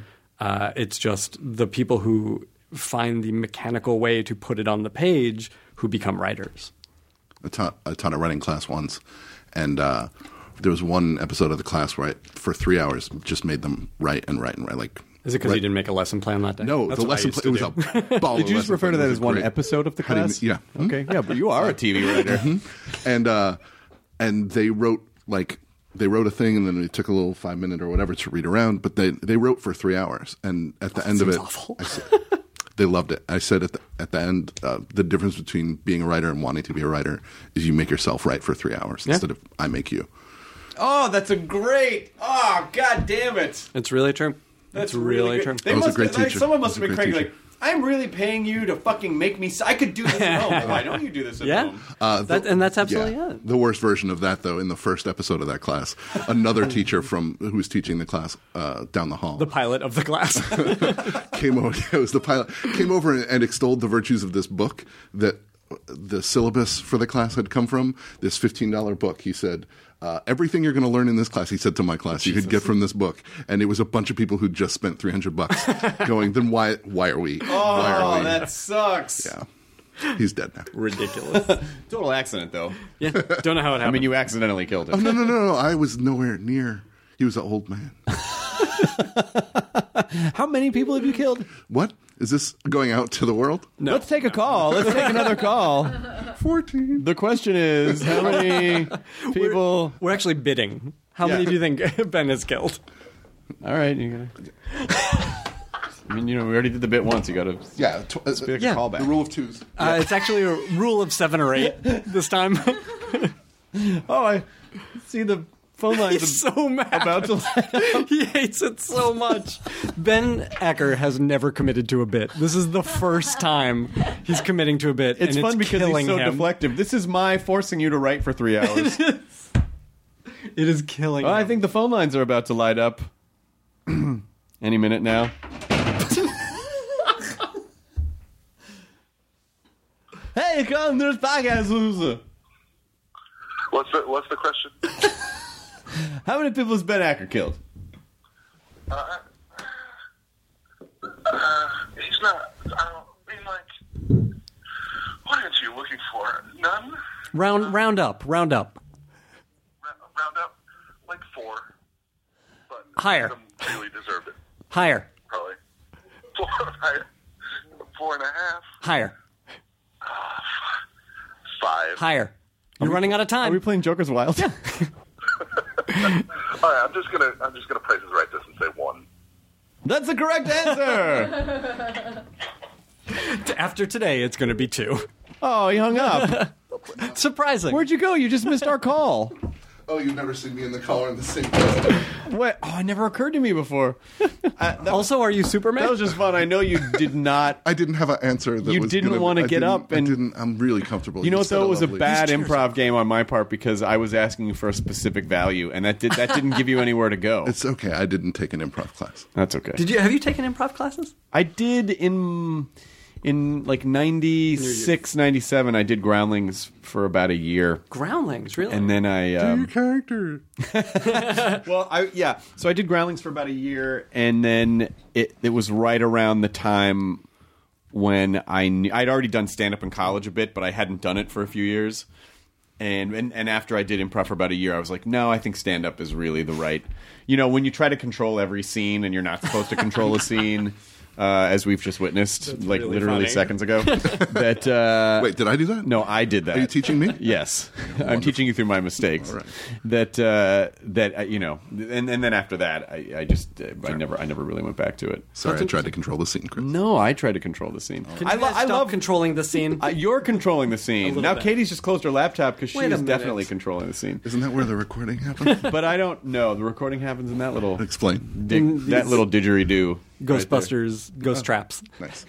It's just the people who find the mechanical way to put it on the page who become writers. I taught a writing class once, and there was one episode of the class where I, for 3 hours, just made them write and write and write. Like, is it because you didn't make a lesson plan that day? No, That's the lesson plan was a ball. Did you just refer to that as one episode of the class? Yeah. Okay. Yeah, but you are a TV writer. And they wrote a thing, and then they took a little 5-minute or whatever to read around. But they wrote for 3 hours, and at the end of it, they loved it. I said at the end, the difference between being a writer and wanting to be a writer is you make yourself write for 3 hours instead of I make you. Oh, that's a great. Oh, God damn it! It's really true. That's really true. That was a great teacher. Someone must have been cranky. Like, I'm really paying you to fucking make me. I could do this at home. Why don't you do this at home? That's absolutely it. The worst version of that, though, in the first episode of that class, another teacher who was teaching the class down the hall, the pilot of the class, came over. It was the pilot came over and extolled the virtues of this book that the syllabus for the class had come from. This $15 book. He said, everything you're going to learn in this class, he said to my class, you could get from this book. And it was a bunch of people who just spent $300 going, then why are we? Oh, that sucks. Yeah. He's dead now. Ridiculous. Total accident, though. Yeah. Don't know how it happened. I mean, you accidentally killed him. Oh, no. I was nowhere near. He was an old man. How many people have you killed? What? Is this going out to the world? No. Let's take a call. Let's take another call. 14. The question is, how many people... We're actually bidding. How many do you think Ben has killed? All right. You gotta... I mean, we already did the bit once. You got to be like a callback. The rule of twos. It's actually a rule of 7 or 8 this time. I see the phone lines. He's so mad. About to he hates it so much. Ben Acker has never committed to a bit. This is the first time he's committing to a bit. It's fun because he's so him. deflective. This is my forcing you to write for 3 hours. It is killing him. I think the phone lines are about to light up any minute now. Hey, come to this podcast, loser. What's the question? How many people has Ben Acker killed? He's not. I mean, like, what are you looking for? None. Round up. Round up, like 4. But higher. Some really deserved it. Higher. Probably 4 higher. 4.5. Higher. 5. Higher. You're running out of time. Are we playing Joker's Wild? Yeah. All right, I'm just gonna price this right this and say 1. That's the correct answer. After today, it's gonna be 2. Oh, he hung up. Surprising. Where'd you go? You just missed our call. Oh, you've never seen me in the collar in the same place. What? Oh, it never occurred to me before. Also, are you Superman? That was just fun. I know you did not. I didn't have an answer. That You was didn't want to get up, and I'm really comfortable. You know what? said Though it was a lovely- bad improv game on my part because I was asking you for a specific value, and that didn't give you anywhere to go. It's okay. I didn't take an improv class. That's okay. Have you taken improv classes? I did in like 96, 97. I did Groundlings for about a year. Groundlings, really? And then I Do your character. Well, so I did Groundlings for about a year, and then it was right around the time when I'd already done stand-up in college a bit, but I hadn't done it for a few years. And after I did improv for about a year, I was like, no, I think stand-up is really the right... when you try to control every scene and you're not supposed to control a scene... as we've just witnessed, That's like really literally funny. seconds ago. That Wait, did I do that? No, I did that. Are you teaching me? Yes, I'm teaching you through my mistakes. All right. And then after that, I never really went back to it. Sorry, I tried to control the scene, Chris. No, I tried to control the scene. Can you guys stop controlling the scene? You're controlling the scene. little Now bit. Katie's just closed her laptop because she Wait a is minute. definitely controlling the scene. Isn't that where the recording happens? But I don't know. The recording happens in that little Explain. that little didgeridoo. Ghostbusters, ghost traps. Nice.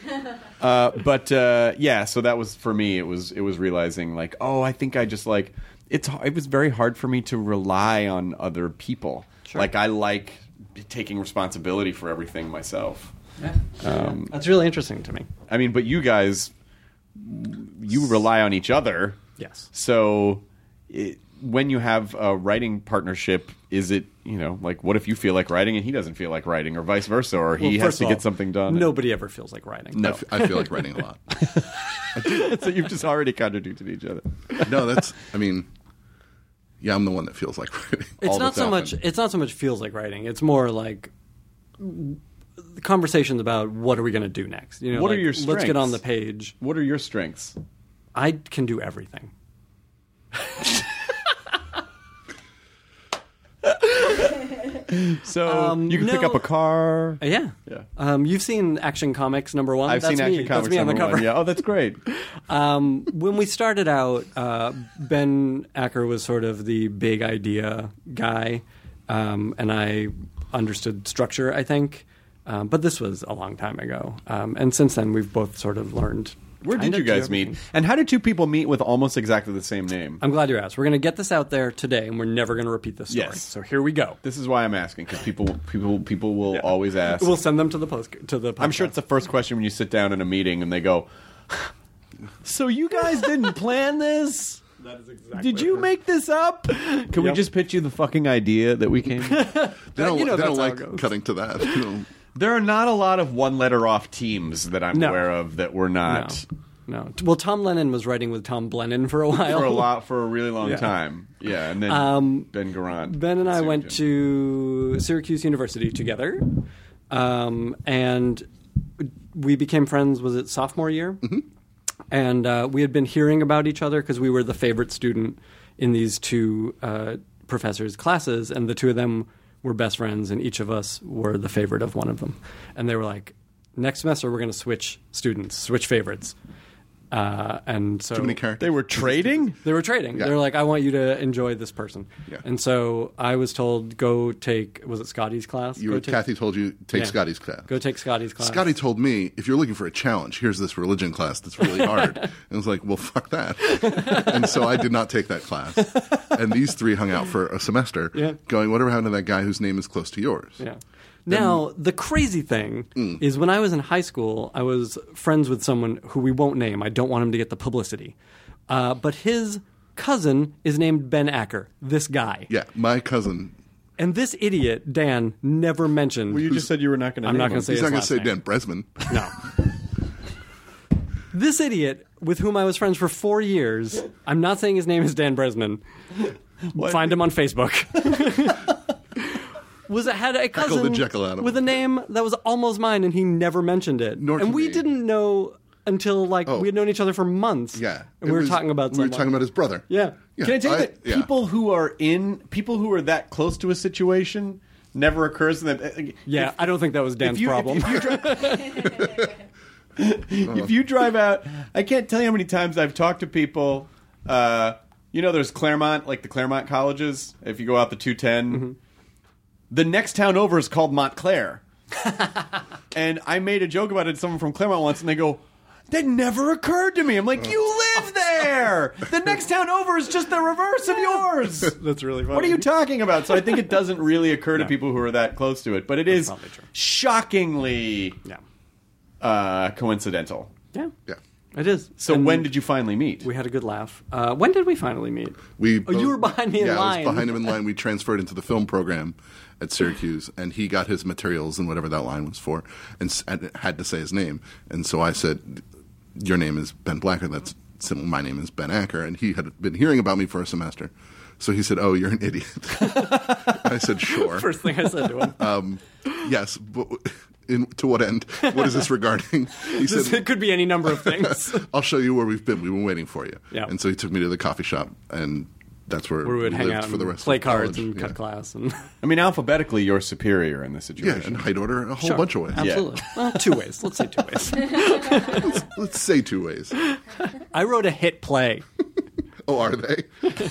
So that was for me. It was realizing like, oh, I think I just like it was very hard for me to rely on other people. Sure. Like I like taking responsibility for everything myself. Yeah. That's really interesting to me. I mean, but you guys, you rely on each other. Yes. So when you have a writing partnership, is it, like what if you feel like writing and he doesn't feel like writing, or vice versa, or he has to get something done? Nobody ever feels like writing. No. I feel like writing a lot. So you've just already contradicted each other. No, I'm the one that feels like writing. It's not so much feels like writing. It's more like conversations about what are we going to do next. What are your strengths? Let's get on the page. What are your strengths? I can do everything. So you can pick up a car. Yeah. You've seen Action Comics #1. I've seen Action Comics That's me on the cover. #1. Yeah. Oh, that's great. When we started out, Ben Acker was sort of the big idea guy, and I understood structure, I think. But this was a long time ago. And since then, we've both sort of learned. Where did you guys meet? And how did two people meet with almost exactly the same name? I'm glad you asked. We're going to get this out there today, and we're never going to repeat this story. Yes. So here we go. This is why I'm asking, because people will always ask. We'll send them to the podcast. I'm sure it's the first question when you sit down in a meeting and they go, so you guys didn't plan this? That is exactly. Did you make this up? Can we just pitch you the fucking idea that we came? They don't that's how like it goes. cutting to that. There are not a lot of one-letter-off teams that I'm aware of that were not. No. Well, Tom Lennon was writing with Tom Blennon for a while. For a really long time. Yeah, and then Ben Garant. Ben and I went to Syracuse University together, and we became friends, was it sophomore year? Mm-hmm. And we had been hearing about each other because we were the favorite student in these two professors' classes, and the two of them were best friends, and each of us were the favorite of one of them. And they were like, next semester we're going to switch favorites. And so Too many characters. They were trading? They were trading. Yeah. They were like, I want you to enjoy this person. Yeah. And so I was told, go take, was it Scotty's class? Kathy told you, take Scotty's class. Go take Scotty's class. Scotty told me, if you're looking for a challenge, here's this religion class that's really hard. And I was like, well, fuck that. And so I did not take that class. And these three hung out for a semester going, whatever happened to that guy whose name is close to yours? Yeah. Now, the crazy thing is when I was in high school, I was friends with someone who we won't name. I don't want him to get the publicity. But his cousin is named Ben Acker, this guy. Yeah, my cousin. And this idiot, Dan, never mentioned. Well, you just said you were not going to I'm not going to say He's his not going last to say name. Dan Bresman. No. This idiot, with whom I was friends for 4 years, I'm not saying his name is Dan Bresman. Find him on Facebook. Had a cousin with a name that was almost mine, and he never mentioned it. And we didn't know until we had known each other for months. Yeah, and we were talking about his brother. Yeah. Can I tell you that people who are that close to a situation never occurs to them? Yeah, I don't think that was Dan's problem. If you drive out, I can't tell you how many times I've talked to people there's Claremont, like the Claremont colleges. If you go out the 210, the next town over is called Montclair. And I made a joke about it to someone from Claremont once, and they go, that never occurred to me. I'm like, you live there. The next town over is just the reverse of yours. That's really funny. What are you talking about? So I think it doesn't really occur to people who are that close to it, but it is shockingly coincidental. Yeah. It is. So when did you finally meet? We had a good laugh. When did we finally meet? You were behind me in line. I was behind him in line. We transferred into the film program at Syracuse, and he got his materials and whatever that line was for, and had to say his name. And so I said, your name is Ben Blacker. That's similar. My name is Ben Acker. And he had been hearing about me for a semester. So he said, oh, you're an idiot. I said, sure. First thing I said to him. Yes, but... to what end? What is this regarding? He said, it could be any number of things. I'll show you where we've been. We've been waiting for you. Yeah. And so he took me to the coffee shop, and that's where we would hang lived out for the rest play of college. cards and cut class. And I mean, alphabetically, you're superior in this situation. Yeah, in height order, a whole bunch of ways. Absolutely. Yeah. Well, 2 ways. Let's say 2 ways. Let's say 2 ways. I wrote a hit play. Oh, are they?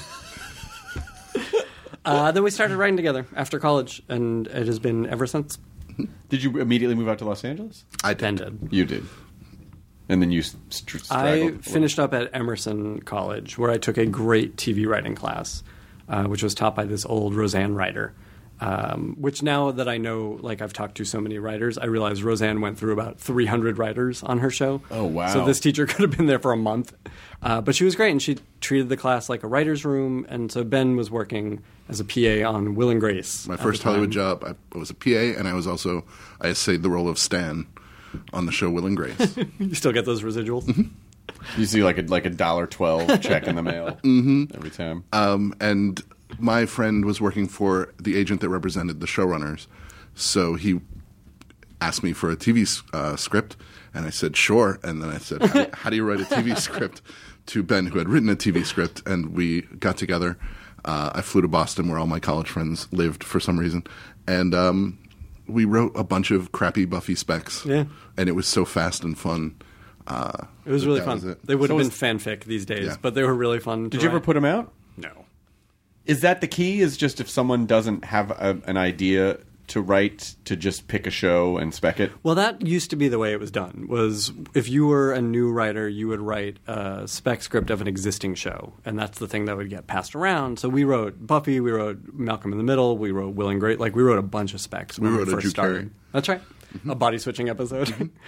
Then we started writing together after college, and it has been ever since. Did you immediately move out to Los Angeles? I did. You did. And then you I finished up at Emerson College, where I took a great TV writing class, which was taught by this old Roseanne writer. Which now that I know, like I've talked to so many writers, I realize Roseanne went through about 300 writers on her show. Oh, wow. So this teacher could have been there for a month. But she was great, and she treated the class like a writer's room. And so Ben was working as a PA on Will and Grace. My first Hollywood job, I was a PA, and I essayed the role of Stan on the show Will and Grace. You still get those residuals? Mm-hmm. You see like a $1.12 check in the mail every time. And my friend was working for the agent that represented the showrunners, so he asked me for a TV script, and I said, sure. And then I said, how do you write a TV script? To Ben, who had written a TV script, and we got together. I flew to Boston, where all my college friends lived for some reason, and we wrote a bunch of crappy Buffy specs. Yeah. And it was so fast and fun. It was really fun. They would have been fanfic these days, but they were really fun. Did you ever put them out? No. Is that the key? Is just if someone doesn't have an idea to write, to just pick a show and spec it? Well, that used to be the way it was done. Was if you were a new writer, you would write a spec script of an existing show, and that's the thing that would get passed around. So we wrote Buffy, we wrote Malcolm in the Middle, we wrote Will and Grace. Like we wrote a bunch of specs when we first started. That's right. A body switching episode.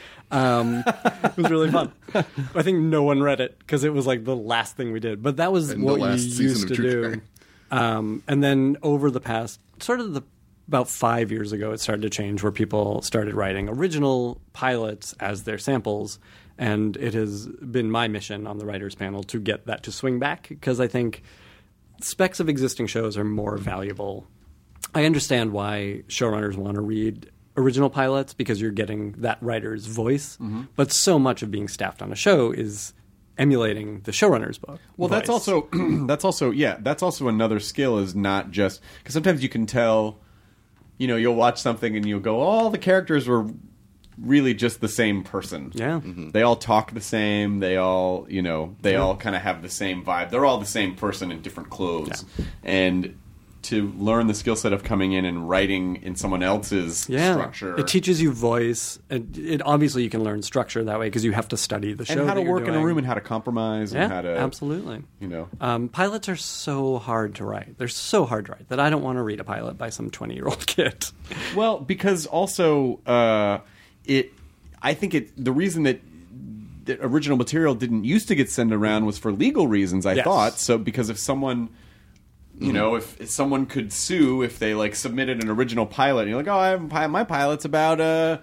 It was really fun. I think no one read it because it was like the last thing we did. But that was what you used to do. And then over the past about 5 years ago, it started to change where people started writing original pilots as their samples. And it has been my mission on the writers panel to get that to swing back because I think specs of existing shows are more valuable. I understand why showrunners want to read original pilots because you're getting that writer's voice. But so much of being staffed on a show is emulating the showrunner's book. Well, voice. that's also another skill, is not just because sometimes you can tell, you'll watch something and you'll go, all the characters were really just the same person. Yeah. They all talk the same. They all, all kind of have the same vibe. They're all the same person in different clothes. Yeah. And to learn the skill set of coming in and writing in someone else's structure. It teaches you voice. It obviously you can learn structure that way because you have to study the show. And how to work in a room and how to compromise and how to... absolutely. Pilots are so hard to write. They're so hard to write that I don't want to read a pilot by some 20-year-old kid. Well, because also the reason that the original material didn't used to get sent around was for legal reasons, I thought. So because if someone... if someone could sue if they submitted an original pilot, and you're like, oh, my pilot's about a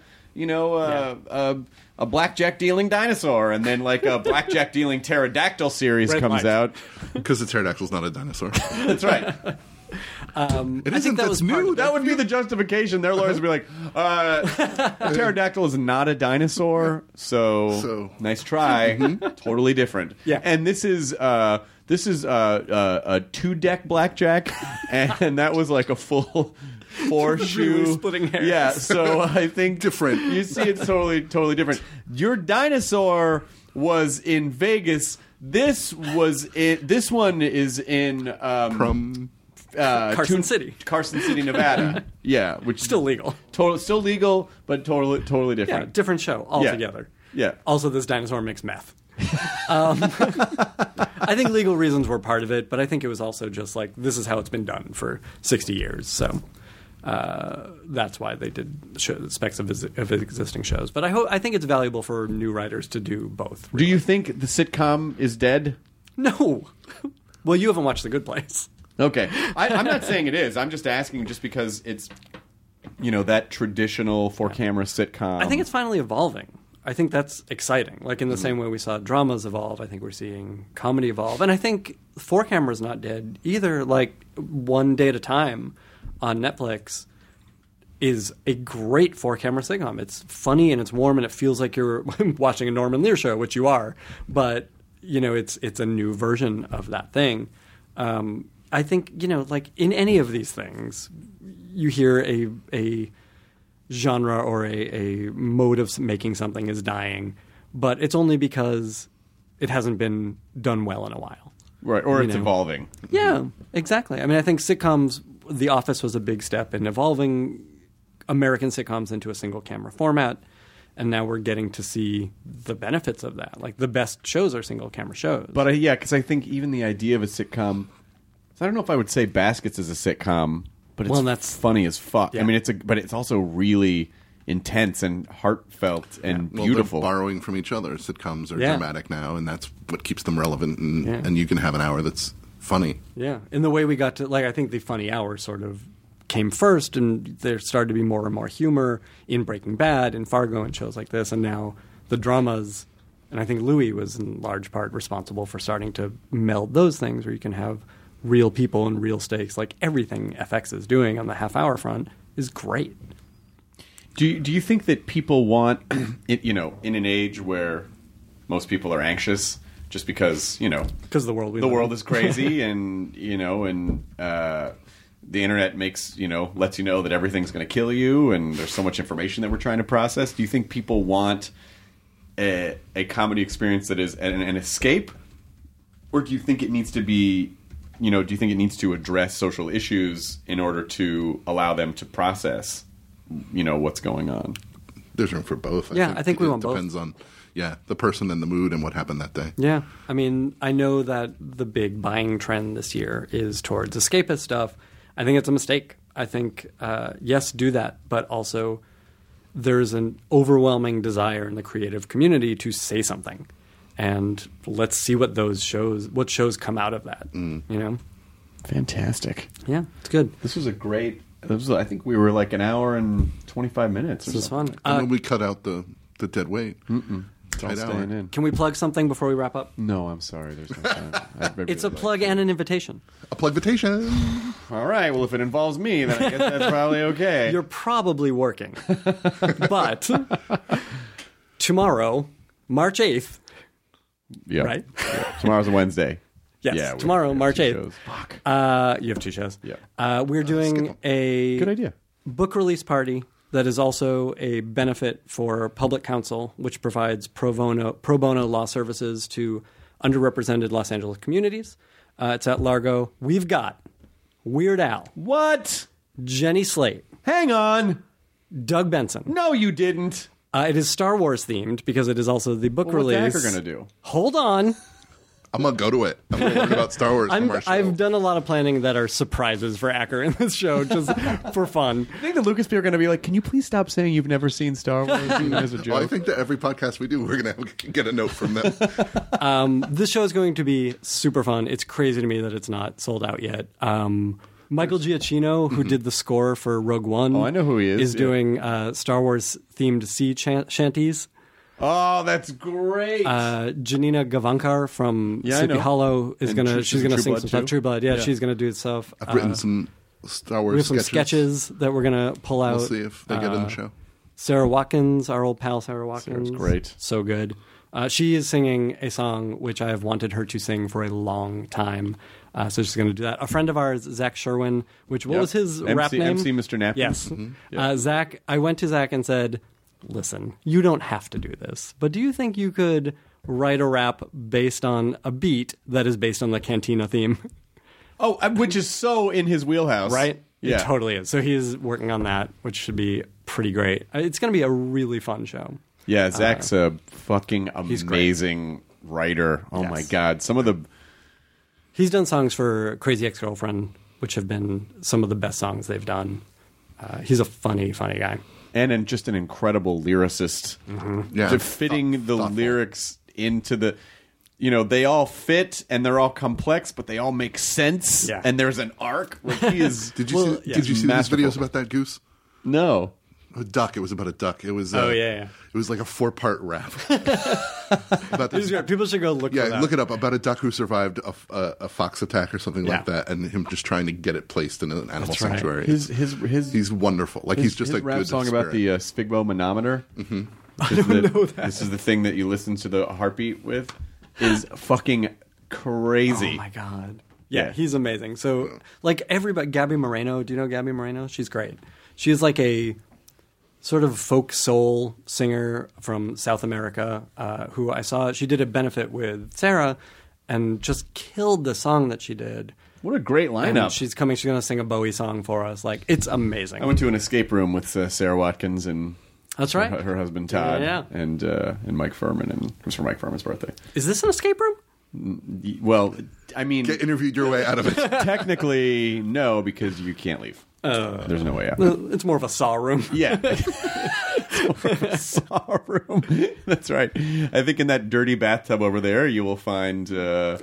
blackjack dealing dinosaur, and then a blackjack dealing pterodactyl series comes out because the pterodactyl's not a dinosaur. That's right. I think that's new. That would be the justification. Their lawyers would be like, a pterodactyl is not a dinosaur, so nice try. Totally different. Yeah. And this is a 2-deck blackjack, and that was a full 4-shoe. Really splitting hairs. Yeah, so I think different. You see it's totally different. Your dinosaur was in Vegas This one is in Carson City, Nevada. Yeah, which still legal. Still legal, but totally different. Yeah, different show altogether. Yeah. Also, this dinosaur makes meth. I think legal reasons were part of it, but I think it was also just like this is how it's been done for 60 years. So that's why they did specs of existing shows. But I think it's valuable for new writers to do both. Really. Do you think the sitcom is dead? No. Well, you haven't watched The Good Place. Okay. I'm not saying it is. I'm just asking just because it's, that traditional four-camera sitcom. I think it's finally evolving. I think that's exciting. Like in the same way we saw dramas evolve, I think we're seeing comedy evolve. And I think four-camera's not dead either. Like One Day at a Time on Netflix is a great four-camera sitcom. It's funny and it's warm and it feels like you're watching a Norman Lear show, which you are. But, it's a new version of that thing. I think, like in any of these things, you hear a genre or a mode of making something is dying, but it's only because it hasn't been done well in a while. Right, or it's evolving. Yeah, exactly. I mean, I think sitcoms, The Office was a big step in evolving American sitcoms into a single camera format, and now we're getting to see the benefits of that. Like the best shows are single camera shows. But because I think even the idea of a sitcom, I don't know if I would say Baskets is a sitcom, but it's funny as fuck. Yeah. I mean, but it's also really intense and heartfelt and beautiful. They're borrowing from each other. Sitcoms are dramatic now, and that's what keeps them relevant. And you can have an hour that's funny. Yeah, in the way we got to, I think the funny hour sort of came first, and there started to be more and more humor in Breaking Bad and Fargo and shows like this, and now the dramas. And I think Louis was in large part responsible for starting to meld those things where you can have real people and real stakes. Like everything FX is doing on the half-hour front is great. Do you think that people want, in an age where most people are anxious, just because because the world is crazy, and the internet lets you know that everything's going to kill you, and there's so much information that we're trying to process. Do you think people want a comedy experience that is an escape, or do you think it needs to be? Do you think it needs to address social issues in order to allow them to process, what's going on? There's room for both. I think we want both. It depends on, the person and the mood and what happened that day. Yeah. I mean, I know that the big buying trend this year is towards escapist stuff. I think it's a mistake. I think, yes, do that, but also there's an overwhelming desire in the creative community to say something. And let's see what shows come out of that. Fantastic. Yeah, it's good. This was I think we were like an hour and 25 minutes. This was fun. And then we cut out the dead weight. It's all staying in. Can we plug something before we wrap up? No, I'm sorry. There's no time. It's a plug and an invitation. A plug-vitation. All right. Well, if it involves me, then I guess that's probably okay. You're probably working. But tomorrow, March 8th, yeah. Right? Yeah. Tomorrow's a Wednesday. Yes. Yeah, tomorrow, March 8th. Fuck. You have two shows. Yeah. We're doing a good idea book release party that is also a benefit for Public Counsel, which provides pro bono law services to underrepresented Los Angeles communities. It's at Largo. We've got Weird Al. What? Jenny Slate. Hang on. Doug Benson. No, you didn't. It is Star Wars themed because it is also the book release. What's Hacker going to do? Hold on. I'm going to go to it. I'm going to learn about Star Wars from our show. I've done a lot of planning that are surprises for Acker in this show, just for fun. I think the Lucasfilm are going to be like, can you please stop saying you've never seen Star Wars even as a joke? Well, I think that every podcast we do, we're going to get a note from them. This show is going to be super fun. It's crazy to me that it's not sold out yet. Michael Giacchino, who did the score for Rogue One. Oh, I know who he is. Doing Star Wars-themed sea shanties. Oh, that's great. Janina Gavankar from Sleepy Hollow is she's gonna sing some stuff. True Blood, yeah, she's gonna do stuff. I've written some Star Wars we have some sketches that we're gonna pull out. We'll see if they get in the show. Sarah Watkins, our old pal Sarah Watkins. Sarah's great. So good. She is singing a song which I have wanted her to sing for a long time. So she's going to do that. A friend of ours, Zach Sherwin, what was his rap name? MC Mr. Napkins. Yes. Mm-hmm. Yep. Zach, I went to Zach and said, listen, you don't have to do this, but do you think you could write a rap based on a beat that is based on the Cantina theme. Oh, which is so in his wheelhouse. Right? Yeah. It totally is. So he's working on that, which should be pretty great. It's going to be a really fun show. Yeah, Zach's a fucking amazing writer. Oh, my God. Some of the... He's done songs for Crazy Ex-Girlfriend, which have been some of the best songs they've done. He's a funny guy. And just an incredible lyricist. Mm-hmm. Yeah. Fitting the lyrics into the... they all fit and they're all complex, but they all make sense. Yeah. And there's an arc. Like he is. Did you see these videos about that goose? No. A duck. It was about a duck. It was. It was like a 4-part rap. About this. People should go look. Yeah, look it up. About a duck who survived a fox attack or something like that, and him just trying to get it placed in an animal sanctuary. He's wonderful. Like he's just a rap good song spirit. about the sphygmomanometer. Mm-hmm. I don't know that. This is the thing that you listen to the heartbeat with. Is fucking crazy. Oh my God. Yeah, he's amazing. So, like everybody, Gabby Moreno, do you know Gabby Moreno? She's great. She's like a sort of folk soul singer from South America who I saw. She did a benefit with Sarah and just killed the song that she did. What a great lineup. And she's going to sing a Bowie song for us. Like, it's amazing. I went to an escape room with Sarah Watkins and... That's right. Her husband Todd and Mike Furman, and it was for Mike Furman's birthday. Is this an escape room? Well, I mean, get interviewed your way out of it. Technically, no, because you can't leave. There's no way out. It's more of a saw room. Yeah, it's more of a saw room. That's right. I think in that dirty bathtub over there, you will find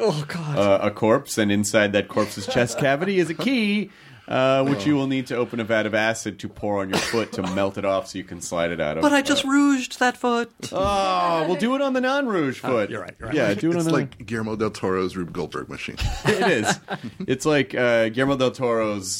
a corpse, and inside that corpse's chest cavity is a key. Which you will need to open a vat of acid to pour on your foot to melt it off so you can slide it out of. But I just rouged that foot. Oh, we'll do it on the non-rouge foot. You're right. Yeah, do it on It's like Guillermo del Toro's Rube Goldberg machine. It is. It's like Guillermo del Toro's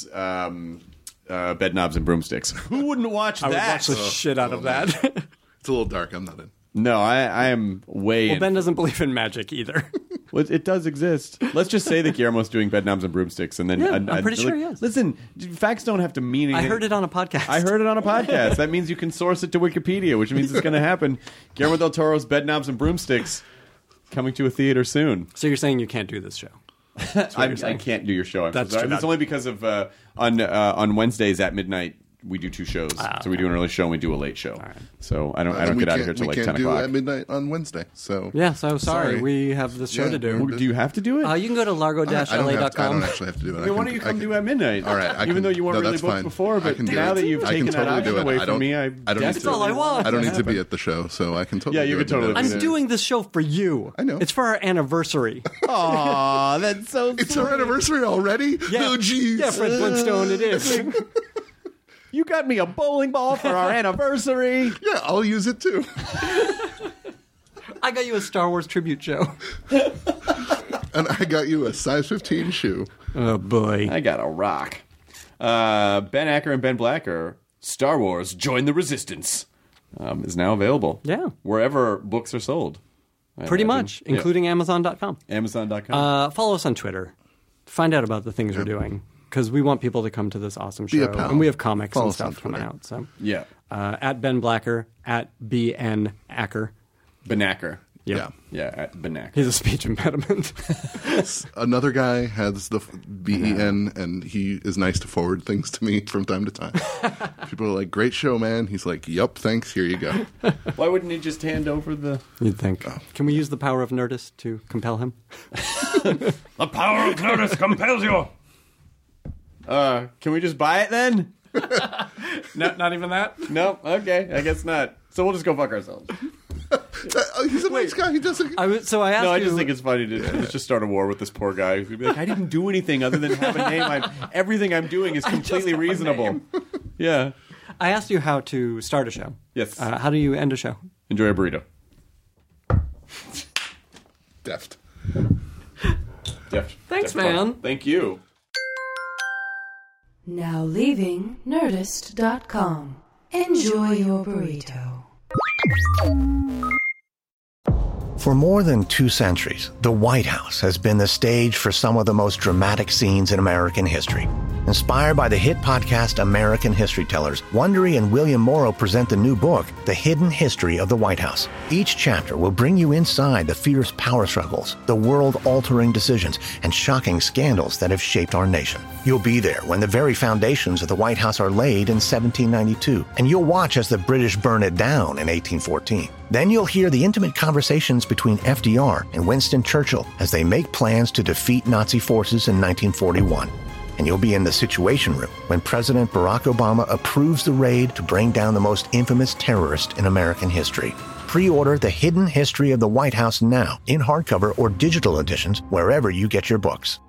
Bed Knobs and Broomsticks. Who wouldn't watch that? I would watch the shit out of that. It's a little dark. I'm not in. No, I am way. Well, Ben doesn't believe in magic either. Well, it does exist. Let's just say that Guillermo's doing Bed Knobs and Broomsticks, and then I'm pretty sure he is. Listen, facts don't have to mean anything. I heard it on a podcast. I heard it on a podcast. That means you can source it to Wikipedia, which means it's going to happen. Guillermo del Toro's Bed Knobs and Broomsticks coming to a theater soon. So you're saying you can't do this show? I can't do your show. I'm That's sorry. true. It's only because of on Wednesdays at midnight. We do 2 shows. So we do an early show and we do a late show. Right. So I don't get out of here till like 10 o'clock. We can't do at midnight on Wednesday. So sorry. We have this show to do. Do you have to do it? You can go to largo-la.com. I don't actually have to do it. Why don't you come do at midnight? All right. Even though you weren't really booked before, but now that you've taken that option away from me, that's all I want. I don't need to be at the show, so I can totally do it. Yeah, you can totally. I'm doing this show for you. I know. It's for our anniversary. Aw, that's so sweet. It's our anniversary already? Yeah. Oh, jeez. Yeah, Fred Flintstone, it is. You got me a bowling ball for our anniversary. Yeah, I'll use it too. I got you a Star Wars tribute show. And I got you a size 15 shoe. Oh, boy. I got a rock. Ben Acker and Ben Blacker, Star Wars Join the Resistance, is now available. Yeah. Wherever books are sold. Pretty much, including Amazon.com. Amazon.com. Follow us on Twitter. Find out about the things we're doing. Because we want people to come to this awesome show. And we have comics and stuff coming out. So yeah. At Ben Blacker, at BN Acker. Ben Acker. Yep. Yeah, at Ben Acker. He's a speech impediment. Another guy has the BEN, and he is nice to forward things to me from time to time. People are like, great show, man. He's like, yup, thanks, here you go. Why wouldn't he just hand over the... You'd think. Can we use the power of Nerdist to compel him? The power of Nerdist compels you. Can we just buy it then? No, not even that? No? Okay, I guess not. So we'll just go fuck ourselves. He's a nice guy. He doesn't... I just think it's funny to let's just start a war with this poor guy. He's going to be like, I didn't do anything other than have a name. Everything I'm doing is completely reasonable. Yeah. I asked you how to start a show. Yes. How do you end a show? Enjoy a burrito. Deft. Thanks, man. Thank you. Now leaving Nerdist.com. Enjoy your burrito. For more than 2 centuries, the White House has been the stage for some of the most dramatic scenes in American history. Inspired by the hit podcast American History Tellers, Wondery and William Morrow present the new book, The Hidden History of the White House. Each chapter will bring you inside the fierce power struggles, the world-altering decisions, and shocking scandals that have shaped our nation. You'll be there when the very foundations of the White House are laid in 1792, and you'll watch as the British burn it down in 1814. Then you'll hear the intimate conversations between FDR and Winston Churchill as they make plans to defeat Nazi forces in 1941. And you'll be in the Situation Room when President Barack Obama approves the raid to bring down the most infamous terrorist in American history. Pre-order The Hidden History of the White House now in hardcover or digital editions wherever you get your books.